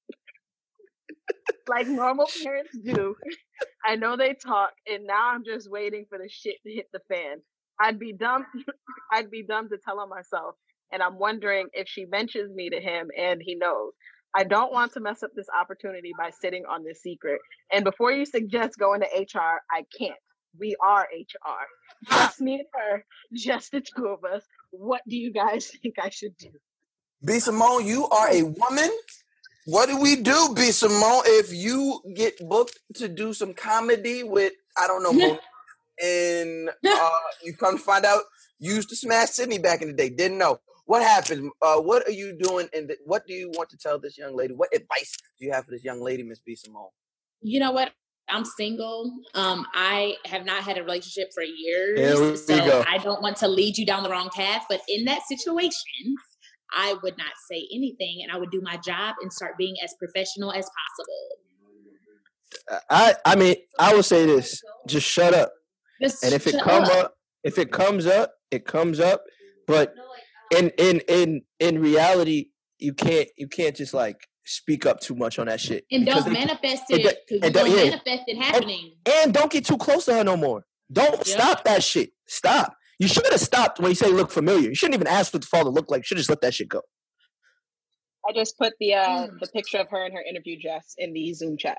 Like normal parents do. I know they talk, and now I'm just waiting for the shit to hit the fan. I'd be dumb to tell her myself, and I'm wondering if she mentions me to him and he knows. I don't want to mess up this opportunity by sitting on this secret. And before you suggest going to HR, I can't. We are HR. Just me and her, just the two of us. What do you guys think I should do? B. Simone, you are a woman. What do we do, B. Simone, if you get booked to do some comedy with, I don't know, and you come to find out you used to smash Sydney back in the day, didn't know. What happened? What are you doing? And what do you want to tell this young lady? What advice do you have for this young lady, Miss B. Simone? You know what? I'm single. I have not had a relationship for years. So I don't want to lead you down the wrong path. But in that situation, I would not say anything, and I would do my job and start being as professional as possible. I mean, I would say this: just shut up. And if it comes up, it comes up. But in reality, you can't just like speak up too much on that shit. And don't manifest it. Manifest it happening. And don't get too close to her no more. Don't stop that shit. Stop. You should have stopped when you say look familiar. You shouldn't even ask what the father looked like. You should just let that shit go. I just put the picture of her in her interview dress in the Zoom chat.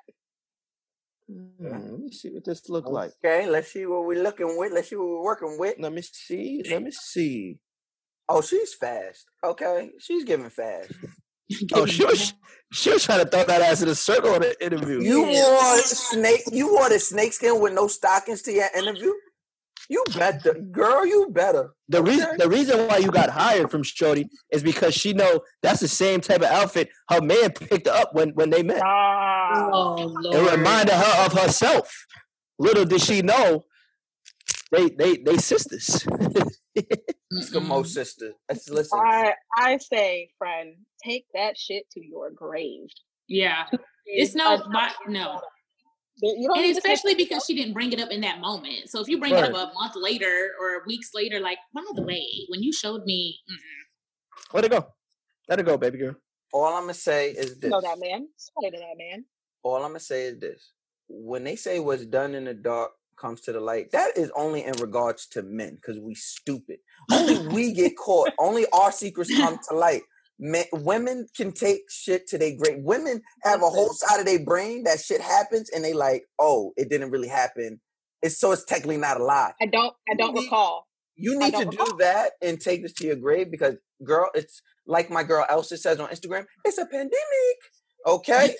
Let me see what this look like. Okay, let's see what we're looking with. Let's see what we're working with. Let me see. Oh, she's fast. Okay, she's giving fast. Oh, she was trying to throw that ass in a circle in the interview. You wore the snakeskin with no stockings to your interview? You better, girl. You better. The reason why you got hired from Shorty is because she know that's the same type of outfit her man picked her up when they met. Oh, Lord. It reminded her of herself. Little did she know, they sisters. Eskimo sister. Listen. I say, friend, take that shit to your grave. Yeah, it's no. And especially because she didn't bring it up in that moment. So if you bring it up a month later or weeks later, like, by the way, when you showed me, let it go, baby girl. All I'm gonna say is this. Know that man. Sorry to that man. All I'm gonna say is this: when they say what's done in the dark comes to the light, that is only in regards to men, because we stupid. Only we get caught. Only our secrets come to light. Men, women can take shit to their grave. Women have a whole side of their brain that shit happens, and they like, oh, it didn't really happen. It's technically not a lie. I don't recall. You need to do that and take this to your grave because, girl, it's like my girl Elsa says on Instagram, it's a pandemic. Okay?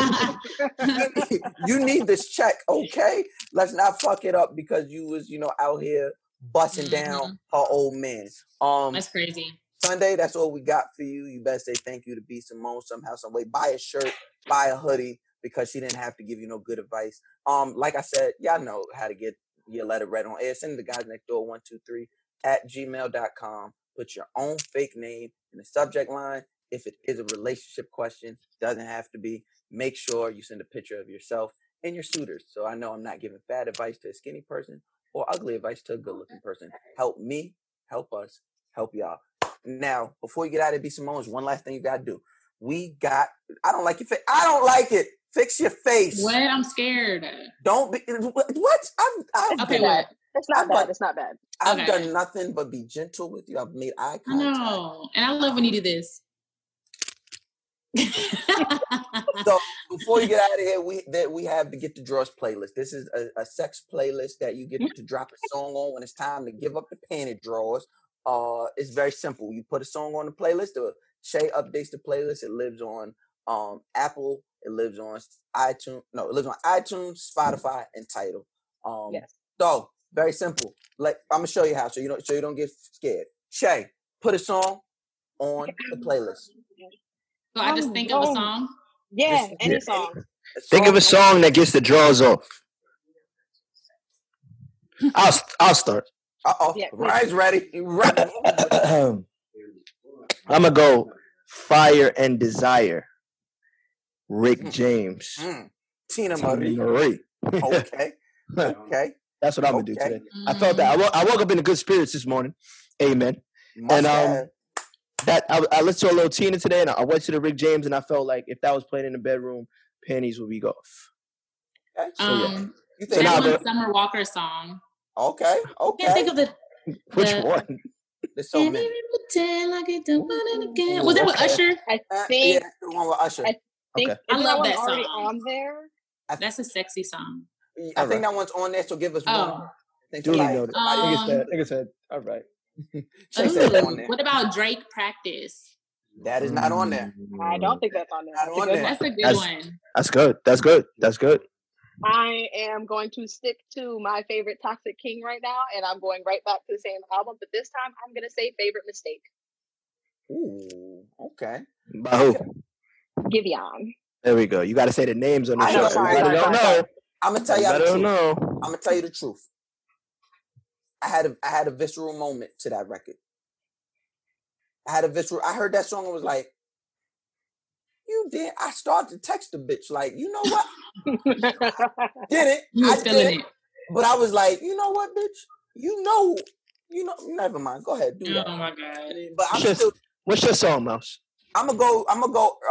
you need this check, okay? Let's not fuck it up because you was, out here busting down her old man. That's crazy. Sunday, that's all we got for you. You better say thank you to B. Simone somehow, some way. Buy a shirt, buy a hoodie, because she didn't have to give you no good advice. Like I said, y'all know how to get your letter read on air. Send it to guysnextdoor123@gmail.com. Put your own fake name in the subject line. If it is a relationship question, doesn't have to be. Make sure you send a picture of yourself and your suitors. So I know I'm not giving bad advice to a skinny person or ugly advice to a good-looking person. Help me, help us, help y'all. Now, before you get out of B. Simone's, one last thing you got to do. I don't like your face. I don't like it. Fix your face. What? I'm scared. Don't be. What? I've okay, what? It's not bad. It's not bad. I've done nothing but be gentle with you. I've made eye contact. I know. And I love when you do this. So before you get out of here, we have the Get the Draws playlist. This is a sex playlist that you get to drop a song on when it's time to give up the panty drawers. It's very simple. You put a song on the playlist. Shay updates the playlist. It lives on Apple. It lives on iTunes. No, it lives on iTunes, Spotify, and Tidal. Yes. So very simple. Like I'm gonna show you how, so you don't get scared. Shay, put a song on the playlist. So I just think of a song? Yeah, any song. Think of a song that gets the draws off. I'll start. Uh-oh. Yeah, Ryan's ready. I'm going to go Fire and Desire. Rick James. Tina Marie. Okay. Okay. That's what I'm going to do today. I thought that. I woke up in good spirits this morning. Amen. I listened to a little Tina today, and I went to the Rick James, and I felt like if that was playing in the bedroom, panties would be off. Okay. So that one Summer Walker song. Okay. I can't think of the which one? There's so many. Was that with Usher? I think the one with Usher. I love that song. On there. That's a sexy song. I think that one's on there. So give us one. I think it said. All right. What about Drake Practice? That is not on there. I don't think that's on there. That's a good one. That's good. I am going to stick to my favorite Toxic King right now, and I'm going right back to the same album, but this time I'm going to say Favorite Mistake. Ooh, okay. By who? Giveon. There we go. You got to say the names on the show. Sorry. I'm going to tell you the truth. I'm going to tell you the truth. I had a visceral moment to that record. I heard that song and was like, you did. I started to text the bitch like, you know what? Did it. You was feeling it. But I was like, you know what, bitch? You know, never mind. Go ahead, do that. Oh my God. But what's your song, Mouse? I'm gonna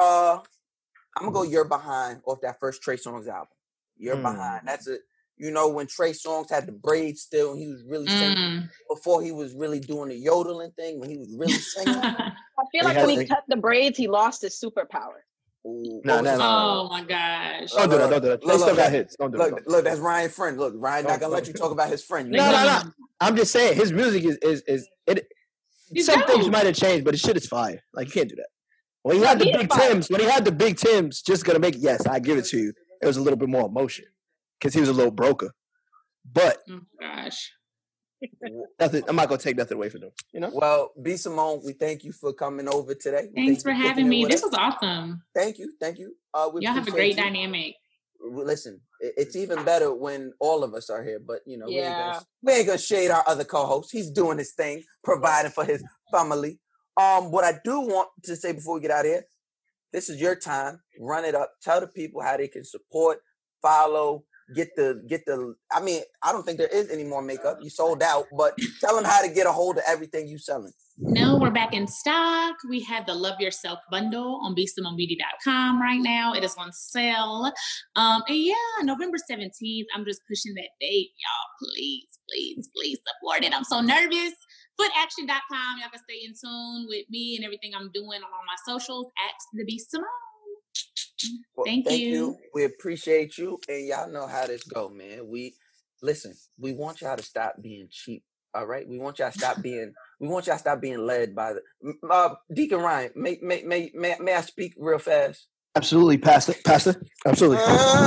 go You're Behind off that first Trey Songz album. You're Behind. That's it. You know, when Trey Songz had the braids still and he was really singing before he was really doing the yodeling thing, when he was really singing. I feel like when he cut the braids, he lost his superpower. No. Oh my gosh. Don't do that. They still got hits. Don't do it. Look, that's Ryan's friend. Look, Ryan not gonna let you talk about his friend. No. I'm just saying his music is some things might have changed, but his shit is fire. Like you can't do that. When he had the big Tims, just gonna make it, yes, I give it to you. It was a little bit more emotion. Because he was a little broker. But gosh. Nothing, I'm not gonna take nothing away from them. You know? Well, B. Simone, we thank you for coming over today. Thanks for having me. This was awesome. Thank you. Y'all have a great dynamic. Listen, it's even better when all of us are here, but we ain't gonna shade our other co-host. He's doing his thing, providing for his family. What I do want to say before we get out of here, this is your time. Run it up. Tell the people how they can support, follow, get the I mean, I don't think there is any more makeup. You sold out, but tell them how to get a hold of everything you selling. No, we're back in stock. We have the Love Yourself bundle on BeSimoneBeauty.com right now. It is on sale. And November 17th, I'm just pushing that date. Y'all, please support it. I'm so nervous. Footaction.com. Y'all can stay in tune with me and everything I'm doing on my socials at the B. Simone. Well, thank you. We appreciate you, and y'all know how this go, man. We want y'all to stop being cheap. All right, we want y'all to stop being led by the Deacon Ryan. May I speak real fast? Absolutely, Pastor. Absolutely.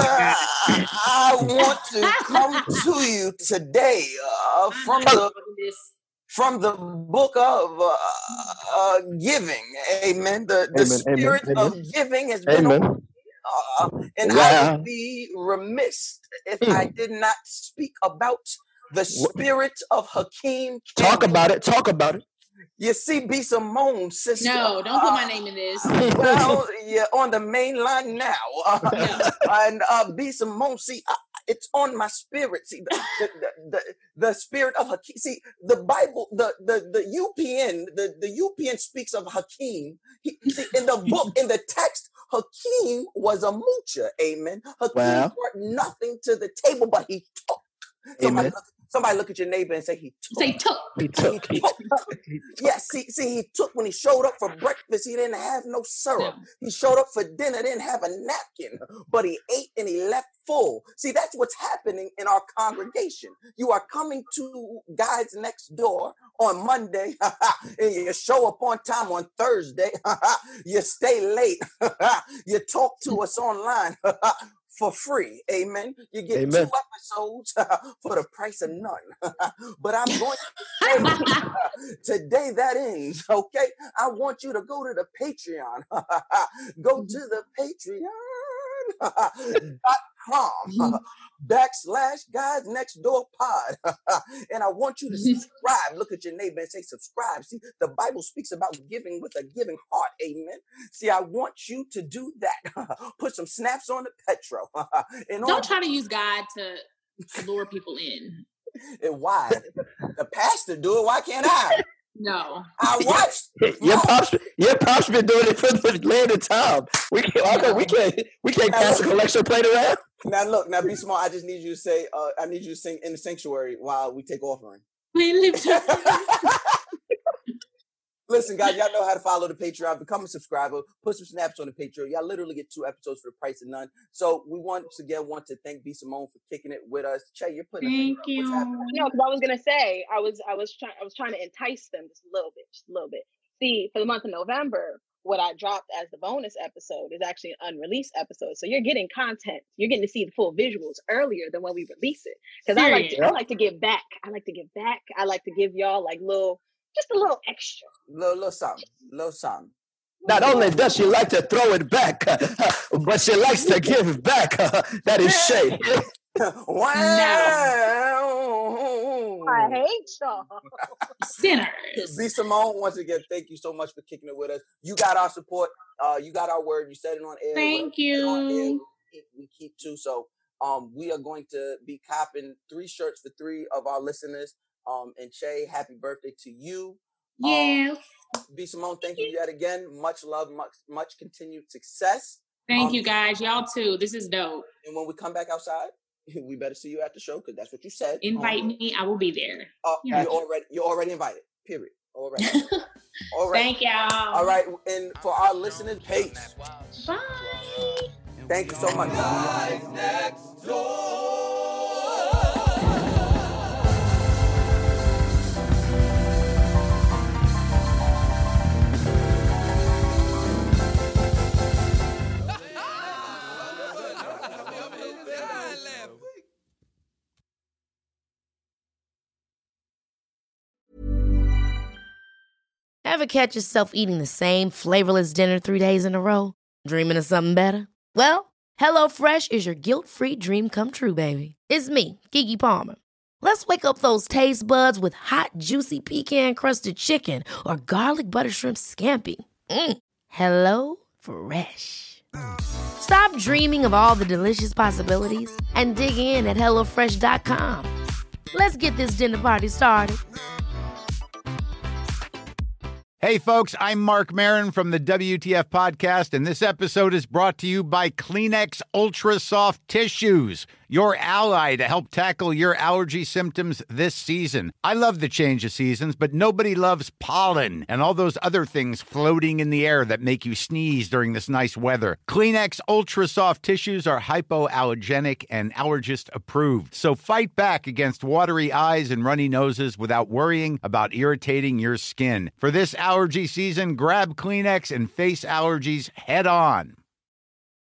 I want to come to you today from the book of giving. Amen. The spirit of giving has been on. And I would be remiss if I did not speak about the spirit of Hakeem Cameron. Talk about it. You see, B. Simone, sister. No, don't put my name in this. Well, you're on the main line now. And B. Simone, see, It's on my spirit. See, the spirit of Hakeem. See, the Bible, the UPN, the UPN speaks of Hakeem. See, in the book, in the text, Hakeem was a moocher. Amen. Hakeem brought nothing to the table, but he took. Somebody look at your neighbor and say he took. Say took. He took. Yeah, see, he took. When he showed up for breakfast, he didn't have no syrup. No. He showed up for dinner, didn't have a napkin, but he ate and he left full. See, that's what's happening in our congregation. You are coming to Guys Next Door on Monday, and you show up on time on Thursday. You stay late. You talk to us online. For free, amen. You get 2 episodes for the price of none. But I'm going to say today that ends, okay? I want you to go to the Patreon. Go to the Patreon.com /Guys Next Door Pod. And I want you to subscribe. Look at your neighbor and say subscribe. See, the Bible speaks about giving with a giving heart, amen. See, I want you to do that. Put some snaps on the Petro. Don't try to use God to lure people in. And why? The pastor do it. Why can't I? No. I watched. Your pop's been doing it for the land of time. We can't pass a collection plate around. Now be smart. I just need you to say, I need you to sing In the Sanctuary while we take offering. Listen, guys, y'all know how to follow the Patreon. Become a subscriber. Put some snaps on the Patreon. Y'all literally get 2 episodes for the price of none. So we want to thank B. Simone for kicking it with us. Che, you're putting thank you. What's happening? No, because I was gonna say I was trying to entice them just a little bit. See, for the month of November, what I dropped as the bonus episode is actually an unreleased episode. So you're getting content. You're getting to see the full visuals earlier than when we release it. Because I like to give back. I like to give y'all like just a little extra. Little something. Not only does she like to throw it back, but she likes to give back. That is Shay. Wow. No. I hate y'all. Sinners. B. Simone, once again, thank you so much for kicking it with us. You got our support. You got our word. You said it on air. Thank you. We keep 2. So we are going to be copping 3 shirts for 3 of our listeners. And Che, happy birthday to you. Yes. B. Simone, thank you yet again. Much love, much continued success. Thank you guys. Y'all too. This is dope. And when we come back outside, we better see you at the show because that's what you said. Invite me. I will be there. You're already invited. Period. All right. All right. Thank y'all. All right. And for our listeners, peace. Bye. Thank you so much. Guys Next Door. Ever catch yourself eating the same flavorless dinner 3 days in a row? Dreaming of something better? Well, HelloFresh is your guilt-free dream come true, baby. It's me, Keke Palmer. Let's wake up those taste buds with hot, juicy pecan-crusted chicken or garlic butter shrimp scampi. Hello Fresh. Stop dreaming of all the delicious possibilities and dig in at HelloFresh.com. Let's get this dinner party started. Hey, folks, I'm Mark Maron from the WTF Podcast, and this episode is brought to you by Kleenex Ultra Soft Tissues, your ally to help tackle your allergy symptoms this season. I love the change of seasons, but nobody loves pollen and all those other things floating in the air that make you sneeze during this nice weather. Kleenex Ultra Soft Tissues are hypoallergenic and allergist approved, so fight back against watery eyes and runny noses without worrying about irritating your skin. For this allergy season, grab Kleenex and face allergies head on.